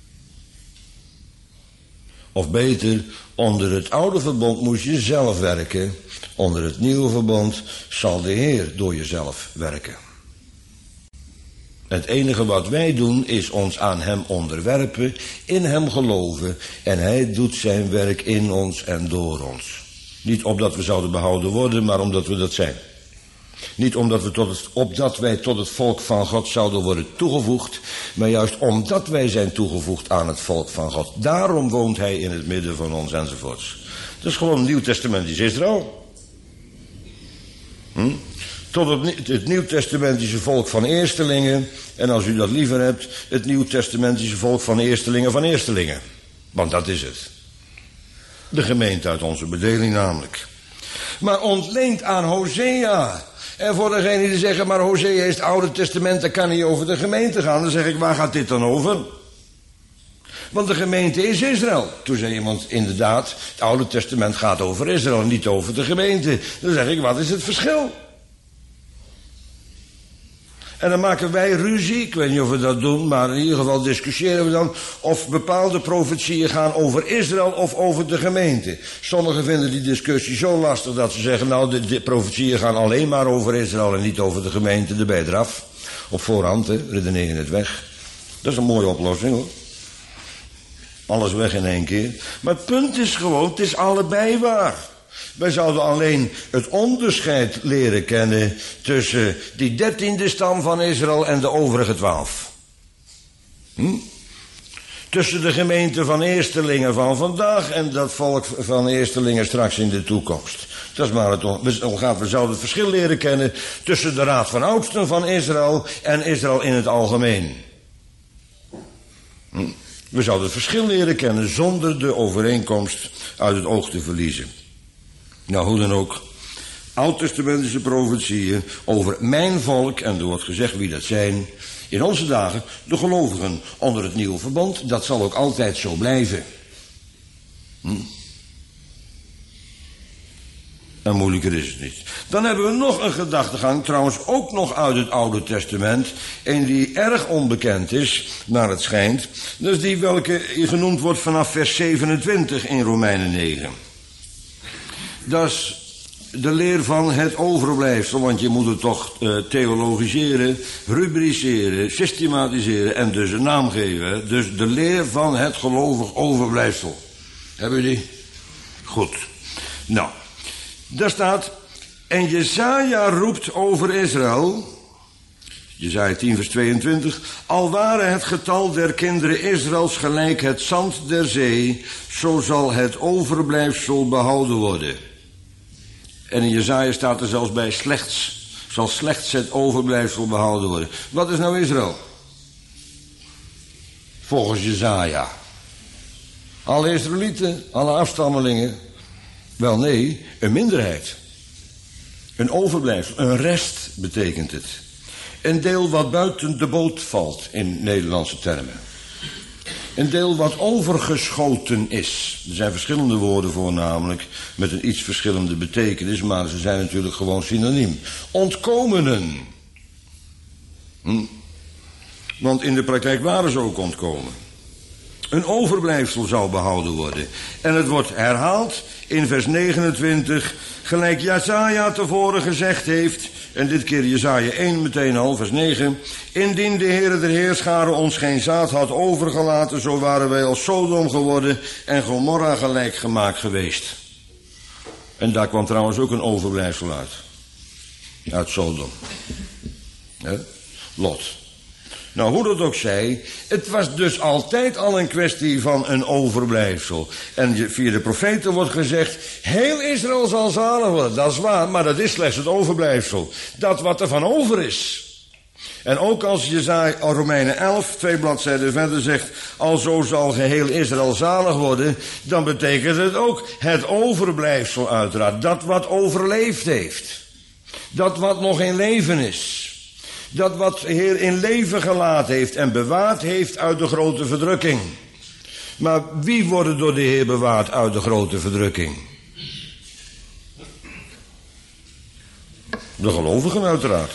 Of beter, onder het oude verbond moest je zelf werken. Onder het nieuwe verbond zal de Heer door jezelf werken. Het enige wat wij doen is ons aan hem onderwerpen, in hem geloven. En hij doet zijn werk in ons en door ons. Niet opdat we zouden behouden worden, maar omdat we dat zijn. Niet omdat we tot het, opdat wij tot het volk van God zouden worden toegevoegd, maar juist omdat wij zijn toegevoegd aan het volk van God. Daarom woont hij in het midden van ons enzovoorts. Dat is gewoon Nieuwtestamentisch Israël. Hm? Tot het, het Nieuwtestamentische volk van eerstelingen. En als u dat liever hebt, het Nieuwtestamentische volk van eerstelingen van eerstelingen. Want dat is het. De gemeente uit onze bedeling namelijk. Maar ontleend aan Hosea. En voor degenen die zeggen, maar Hosea is het Oude Testament, dat kan niet over de gemeente gaan. Dan zeg ik, waar gaat dit dan over? Want de gemeente is Israël. Toen zei iemand, inderdaad, het Oude Testament gaat over Israël, niet over de gemeente. Dan zeg ik, wat is het verschil? En dan maken wij ruzie, ik weet niet of we dat doen, maar in ieder geval discussiëren we dan of bepaalde profetieën gaan over Israël of over de gemeente. Sommigen vinden die discussie zo lastig dat ze zeggen, nou de, de profetieën gaan alleen maar over Israël en niet over de gemeente, erbij eraf. Op voorhand, hè, redeneren het weg. Dat is een mooie oplossing, hoor. Alles weg in één keer. Maar het punt is gewoon, het is allebei waar. Wij zouden alleen het onderscheid leren kennen tussen die dertiende stam van Israël en de overige twaalf. Hm? Tussen de gemeente van eerstelingen van vandaag en dat volk van eerstelingen straks in de toekomst. Dat is maar het omgaat. We zouden het verschil leren kennen tussen de raad van oudsten van Israël en Israël in het algemeen. Hm? We zouden het verschil leren kennen zonder de overeenkomst uit het oog te verliezen. Nou, hoe dan ook, oud-testamentische profetieën over mijn volk, en er wordt gezegd wie dat zijn, in onze dagen de gelovigen onder het nieuwe verbond, dat zal ook altijd zo blijven. Hm? En moeilijker is het niet. Dan hebben we nog een gedachtegang, trouwens ook nog uit het Oude Testament, een die erg onbekend is, naar het schijnt. Dat is die welke genoemd wordt vanaf vers zevenentwintig in Romeinen negen. Dat is de leer van het overblijfsel, want je moet het toch uh, theologiseren, rubriceren, systematiseren en dus een naam geven. Dus de leer van het gelovig overblijfsel. Hebben jullie die? Goed. Nou, daar staat, en Jesaja roept over Israël, Jesaja tien vers tweeëntwintig, al ware het getal der kinderen Israëls gelijk het zand der zee, zo zal het overblijfsel behouden worden. En in Jesaja staat er zelfs bij slechts. Zal slechts het overblijfsel behouden worden. Wat is nou Israël? Volgens Jesaja. Alle Israëlieten, alle afstammelingen. Wel nee, een minderheid. Een overblijfsel, een rest betekent het. Een deel wat buiten de boot valt in Nederlandse termen. Een deel wat overgeschoten is. Er zijn verschillende woorden voor namelijk, met een iets verschillende betekenis, maar ze zijn natuurlijk gewoon synoniem. Ontkomenen. Hm. Want in de praktijk waren ze ook ontkomen. Een overblijfsel zou behouden worden. En het wordt herhaald in vers negenentwintig, gelijk Jesaja tevoren gezegd heeft, en dit keer Jesaja één meteen al, vers negen. Indien de Heere der Heerscharen ons geen zaad had overgelaten, zo waren wij als Sodom geworden en Gomorra gelijk gemaakt geweest. En daar kwam trouwens ook een overblijfsel uit. Uit Sodom. He? Lot. Nou, hoe dat ook zij, het was dus altijd al een kwestie van een overblijfsel. En via de profeten wordt gezegd, heel Israël zal zalig worden. Dat is waar, maar dat is slechts het overblijfsel. Dat wat er van over is. En ook als Jesaja, Romeinen elf, twee bladzijden verder zegt, alzo zal geheel Israël zalig worden, dan betekent het ook het overblijfsel uiteraard. Dat wat overleefd heeft. Dat wat nog in leven is. Dat wat de Heer in leven gelaten heeft en bewaard heeft uit de grote verdrukking. Maar wie worden door de Heer bewaard uit de grote verdrukking? De gelovigen uiteraard.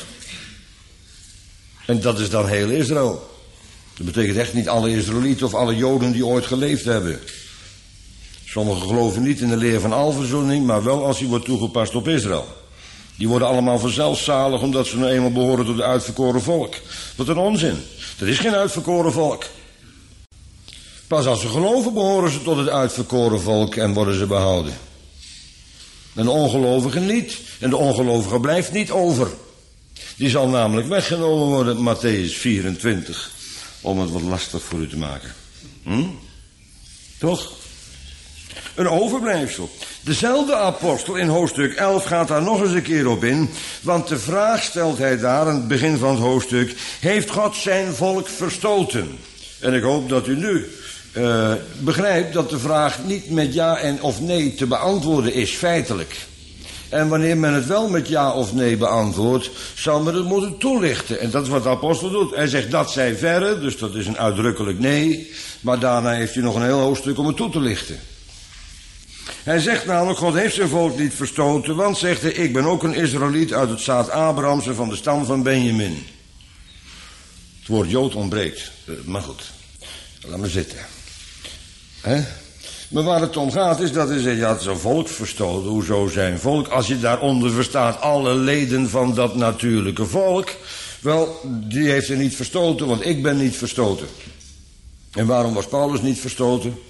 En dat is dan heel Israël. Dat betekent echt niet alle Israëlieten of alle Joden die ooit geleefd hebben. Sommigen geloven niet in de leer van alverzoening, maar wel als die wordt toegepast op Israël. Die worden allemaal vanzelf zalig omdat ze nou eenmaal behoren tot het uitverkoren volk. Wat een onzin. Er is geen uitverkoren volk. Pas als ze geloven behoren ze tot het uitverkoren volk en worden ze behouden. En de ongelovige niet. En de ongelovige blijft niet over. Die zal namelijk weggenomen worden, Matthäus vierentwintig. Om het wat lastig voor u te maken. Hm? Toch? Een overblijfsel. Dezelfde apostel in hoofdstuk elf gaat daar nog eens een keer op in. Want de vraag stelt hij daar aan het begin van het hoofdstuk. Heeft God zijn volk verstoten? En ik hoop dat u nu uh, begrijpt dat de vraag niet met ja en of nee te beantwoorden is, feitelijk. En wanneer men het wel met ja of nee beantwoordt, zou men het moeten toelichten. En dat is wat de apostel doet. Hij zegt dat zij verre, dus dat is een uitdrukkelijk nee. Maar daarna heeft hij nog een heel hoofdstuk om het toe te lichten. Hij zegt namelijk, God heeft zijn volk niet verstoten, want zegt hij, ik ben ook een Israëliet uit het zaad Abrahams en van de stam van Benjamin. Het woord Jood ontbreekt, maar goed, laat maar zitten. He? Maar waar het om gaat is dat hij zegt, ja, het is een volk verstoten, hoezo zijn volk? Als je daaronder verstaat alle leden van dat natuurlijke volk, wel, die heeft hij niet verstoten, want ik ben niet verstoten. En waarom was Paulus niet verstoten?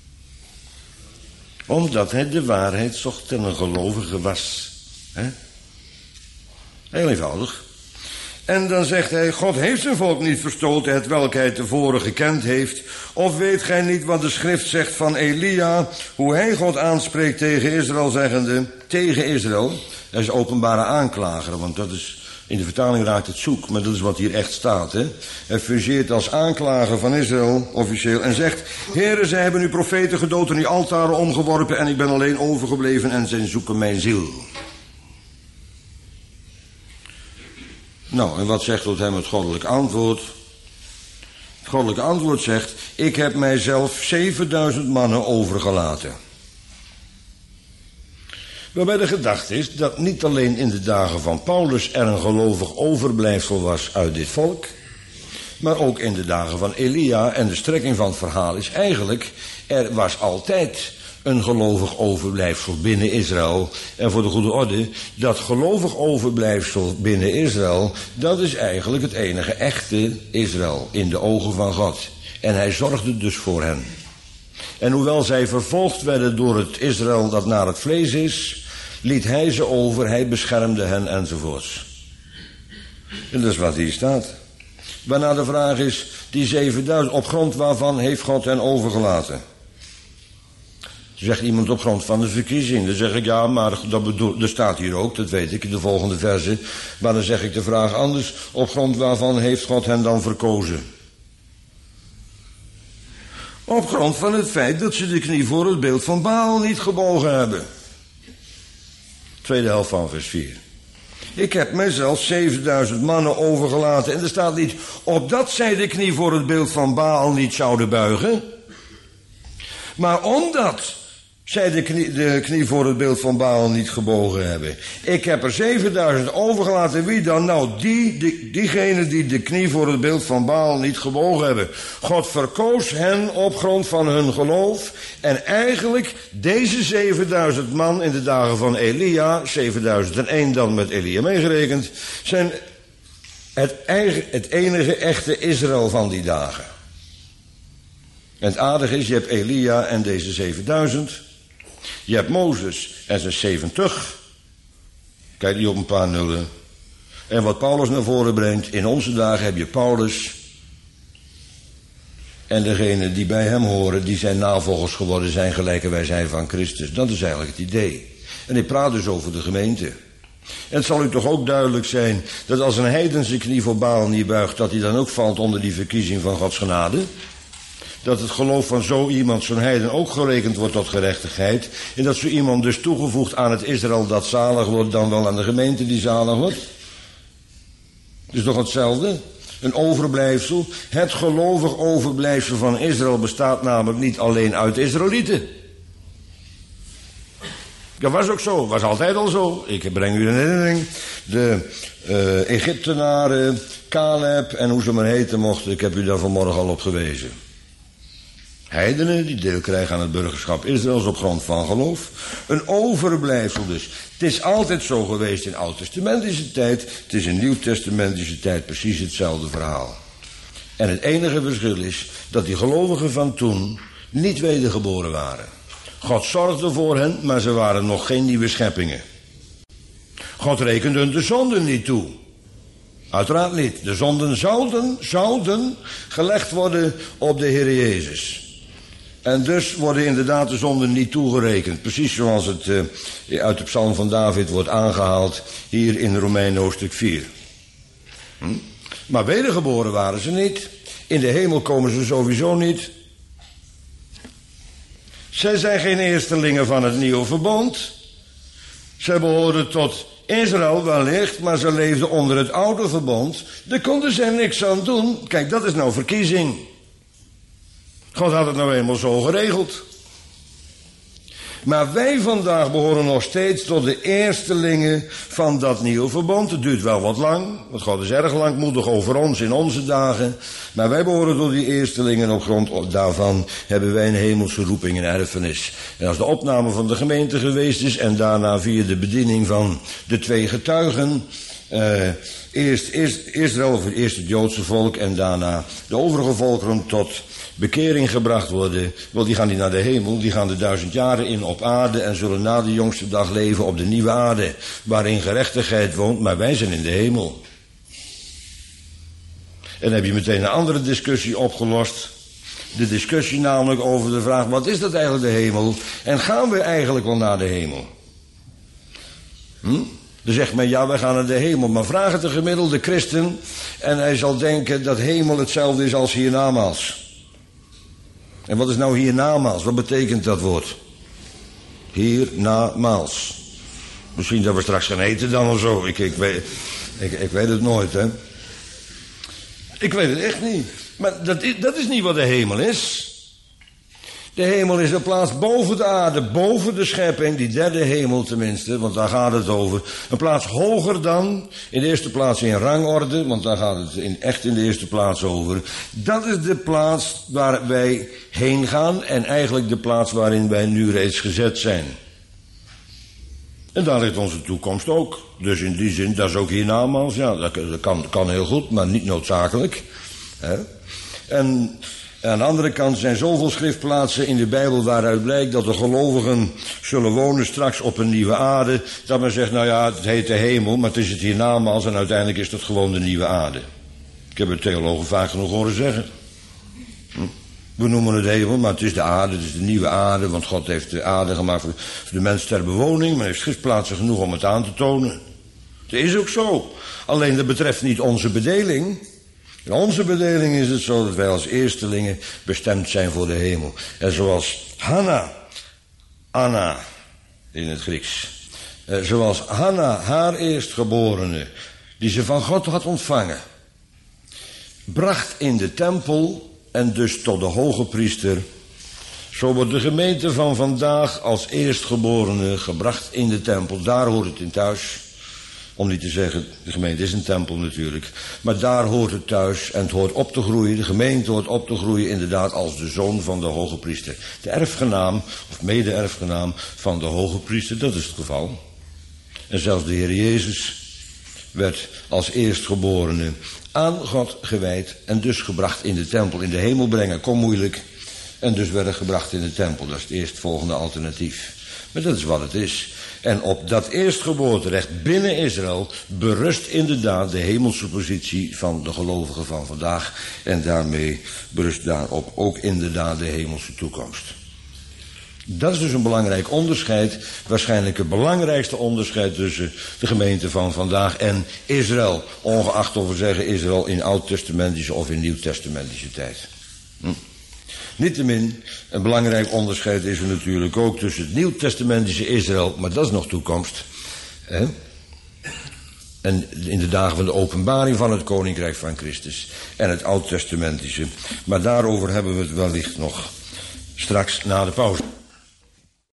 Omdat hij de waarheid zocht en een gelovige was. He? Heel eenvoudig. En dan zegt hij, God heeft zijn volk niet verstoten, het welk hij tevoren gekend heeft. Of weet gij niet wat de schrift zegt van Elia, hoe hij God aanspreekt tegen Israël, zeggende, tegen Israël. Hij is openbare aanklager, want dat is, in de vertaling raakt het zoek, maar dat is wat hier echt staat. Hè? Hij fungeert als aanklager van Israël, officieel, en zegt, Heere, zij hebben uw profeten gedood en uw altaren omgeworpen en ik ben alleen overgebleven en zij zoeken mijn ziel. Nou, en wat zegt tot hem het goddelijk antwoord? Het goddelijke antwoord zegt, ik heb mijzelf zevenduizend mannen overgelaten. Waarbij de gedachte is dat niet alleen in de dagen van Paulus er een gelovig overblijfsel was uit dit volk, maar ook in de dagen van Elia. En de strekking van het verhaal is eigenlijk, er was altijd een gelovig overblijfsel binnen Israël. En voor de goede orde, dat gelovig overblijfsel binnen Israël, dat is eigenlijk het enige echte Israël in de ogen van God. En hij zorgde dus voor hen. En hoewel zij vervolgd werden door het Israël dat naar het vlees is, liet hij ze over, hij beschermde hen enzovoorts. En dat is wat hier staat. Waarna de vraag is, die zevenduizend, op grond waarvan heeft God hen overgelaten? Zegt iemand op grond van de verkiezing. Dan zeg ik, ja, maar dat, bedoel, dat staat hier ook, dat weet ik in de volgende verse. Maar dan zeg ik de vraag anders. Op grond waarvan heeft God hen dan verkozen? Op grond van het feit dat ze de knie voor het beeld van Baal niet gebogen hebben. Tweede helft van vers vier. Ik heb mijzelf zevenduizend mannen overgelaten. En er staat niet, opdat zij de knie voor het beeld van Baal niet zouden buigen. Maar omdat zij de knie, de knie voor het beeld van Baal niet gebogen hebben. Ik heb er zevenduizend overgelaten. Wie dan? Nou, die, die, diegenen die de knie voor het beeld van Baal niet gebogen hebben. God verkoos hen op grond van hun geloof. En eigenlijk deze zevenduizend man in de dagen van Elia, zevenduizend één dan met Elia meegerekend, zijn het, eigen, het enige echte Israël van die dagen. En het aardige is, je hebt Elia en deze zevenduizend. Je hebt Mozes en zijn zeventig. Kijk die op een paar nullen. En wat Paulus naar voren brengt, in onze dagen heb je Paulus. En degenen die bij hem horen, die zijn navolgers geworden zijn, gelijke wij zijn van Christus. Dat is eigenlijk het idee. En ik praat dus over de gemeente. En het zal u toch ook duidelijk zijn, dat als een heiden zijn knie voor Baal niet buigt, dat hij dan ook valt onder die verkiezing van Gods genade. Dat het geloof van zo iemand, zo'n heiden, ook gerekend wordt tot gerechtigheid. En dat zo iemand dus toegevoegd aan het Israël dat zalig wordt, dan wel aan de gemeente die zalig wordt. Het is toch hetzelfde? Een overblijfsel. Het gelovig overblijfsel van Israël bestaat namelijk niet alleen uit Israëlieten. Dat was ook zo, was altijd al zo. Ik breng u een herinnering. De uh, Egyptenaren, Caleb en hoe ze maar heten mochten, ik heb u daar vanmorgen al op gewezen. Heidenen die deel krijgen aan het burgerschap Israëls op grond van geloof. Een overblijfsel dus. Het is altijd zo geweest in oud-testamentische tijd. Het is in nieuw-testamentische tijd precies hetzelfde verhaal. En het enige verschil is dat die gelovigen van toen niet wedergeboren waren. God zorgde voor hen, maar ze waren nog geen nieuwe scheppingen. God rekende hun de zonden niet toe. Uiteraard niet. De zonden zouden, zouden gelegd worden op de Heer Jezus. En dus worden inderdaad de zonden niet toegerekend. Precies zoals het uh, uit de psalm van David wordt aangehaald hier in Romeinen hoofdstuk vier. Hm? Maar wedergeboren waren ze niet. In de hemel komen ze sowieso niet. Zij zijn geen eerstelingen van het nieuwe verbond. Zij behoren tot Israël wellicht, maar ze leefden onder het oude verbond. Daar konden ze niks aan doen. Kijk, dat is nou verkiezing. God had het nou eenmaal zo geregeld. Maar wij vandaag behoren nog steeds tot de eerstelingen van dat nieuwe verbond. Het duurt wel wat lang, want God is erg langmoedig over ons in onze dagen. Maar wij behoren tot die eerstelingen. Op grond daarvan hebben wij een hemelse roeping en erfenis. En als de opname van de gemeente geweest is en daarna via de bediening van de twee getuigen, Uh, eerst, eerst Israël, of eerst het Joodse volk en daarna de overige volkeren tot bekering gebracht worden. Wel, die gaan niet naar de hemel, die gaan de duizend jaren in op aarde en zullen na de jongste dag leven op de nieuwe aarde, waarin gerechtigheid woont, maar wij zijn in de hemel. En dan heb je meteen een andere discussie opgelost. De discussie namelijk over de vraag, wat is dat eigenlijk de hemel? En gaan we eigenlijk wel naar de hemel? Hm? Dan zegt men, ja, wij gaan naar de hemel. Maar vraag het de gemiddelde christen en hij zal denken dat hemel hetzelfde is als hiernamaals. En wat is nou hiernamaals? Wat betekent dat woord? Hiernamaals. Misschien dat we straks gaan eten dan of zo. Ik, ik, weet, ik, ik weet het nooit, hè. Ik weet het echt niet. Maar dat is, dat is niet wat de hemel is. De hemel is een plaats boven de aarde, boven de schepping, die derde hemel tenminste, want daar gaat het over. Een plaats hoger dan, in de eerste plaats in rangorde, want daar gaat het in, echt in de eerste plaats over. Dat is de plaats waar wij heen gaan en eigenlijk de plaats waarin wij nu reeds gezet zijn. En daar ligt onze toekomst ook. Dus in die zin, dat is ook hiernamaals, ja, dat kan, kan heel goed, maar niet noodzakelijk. Hè? En aan de andere kant zijn zoveel schriftplaatsen in de Bijbel waaruit blijkt dat de gelovigen zullen wonen straks op een nieuwe aarde. Dat men zegt, nou ja, het heet de hemel, maar het is het hiernamaals en uiteindelijk is dat gewoon de nieuwe aarde. Ik heb het theologen vaak genoeg horen zeggen. Hm? We noemen het hemel, maar het is de aarde, het is de nieuwe aarde, want God heeft de aarde gemaakt voor de mens ter bewoning, maar heeft schietplaatsen genoeg om het aan te tonen. Het is ook zo. Alleen dat betreft niet onze bedeling. In onze bedeling is het zo dat wij als eerstelingen bestemd zijn voor de hemel. En zoals Hanna, Anna in het Grieks, eh, zoals Hanna haar eerstgeborene, die ze van God had ontvangen, bracht in de tempel en dus tot de hoge priester, zo wordt de gemeente van vandaag als eerstgeborene gebracht in de tempel. Daar hoort het in thuis. Om niet te zeggen, de gemeente is een tempel natuurlijk. Maar daar hoort het thuis en het hoort op te groeien. De gemeente hoort op te groeien inderdaad als de zoon van de hoge priester. De erfgenaam, of mede-erfgenaam van de hoge priester, dat is het geval. En zelfs de Heer Jezus werd als eerstgeborene aan God gewijd en dus gebracht in de tempel. In de hemel brengen kon moeilijk en dus werd er gebracht in de tempel. Dat is het eerstvolgende alternatief. Maar dat is wat het is. En op dat eerstgeboorterecht binnen Israël berust inderdaad de hemelse positie van de gelovigen van vandaag. En daarmee berust daarop ook inderdaad de hemelse toekomst. Dat is dus een belangrijk onderscheid, waarschijnlijk het belangrijkste onderscheid tussen de gemeente van vandaag en Israël. Ongeacht of we zeggen Israël in oud-testamentische of in nieuw-testamentische tijd. Hm. Niettemin, een belangrijk onderscheid is er natuurlijk ook tussen het nieuw-testamentische Israël, maar dat is nog toekomst. Hè? En in de dagen van de openbaring van het koninkrijk van Christus en het oud-testamentische. Maar daarover hebben we het wellicht nog straks na de pauze.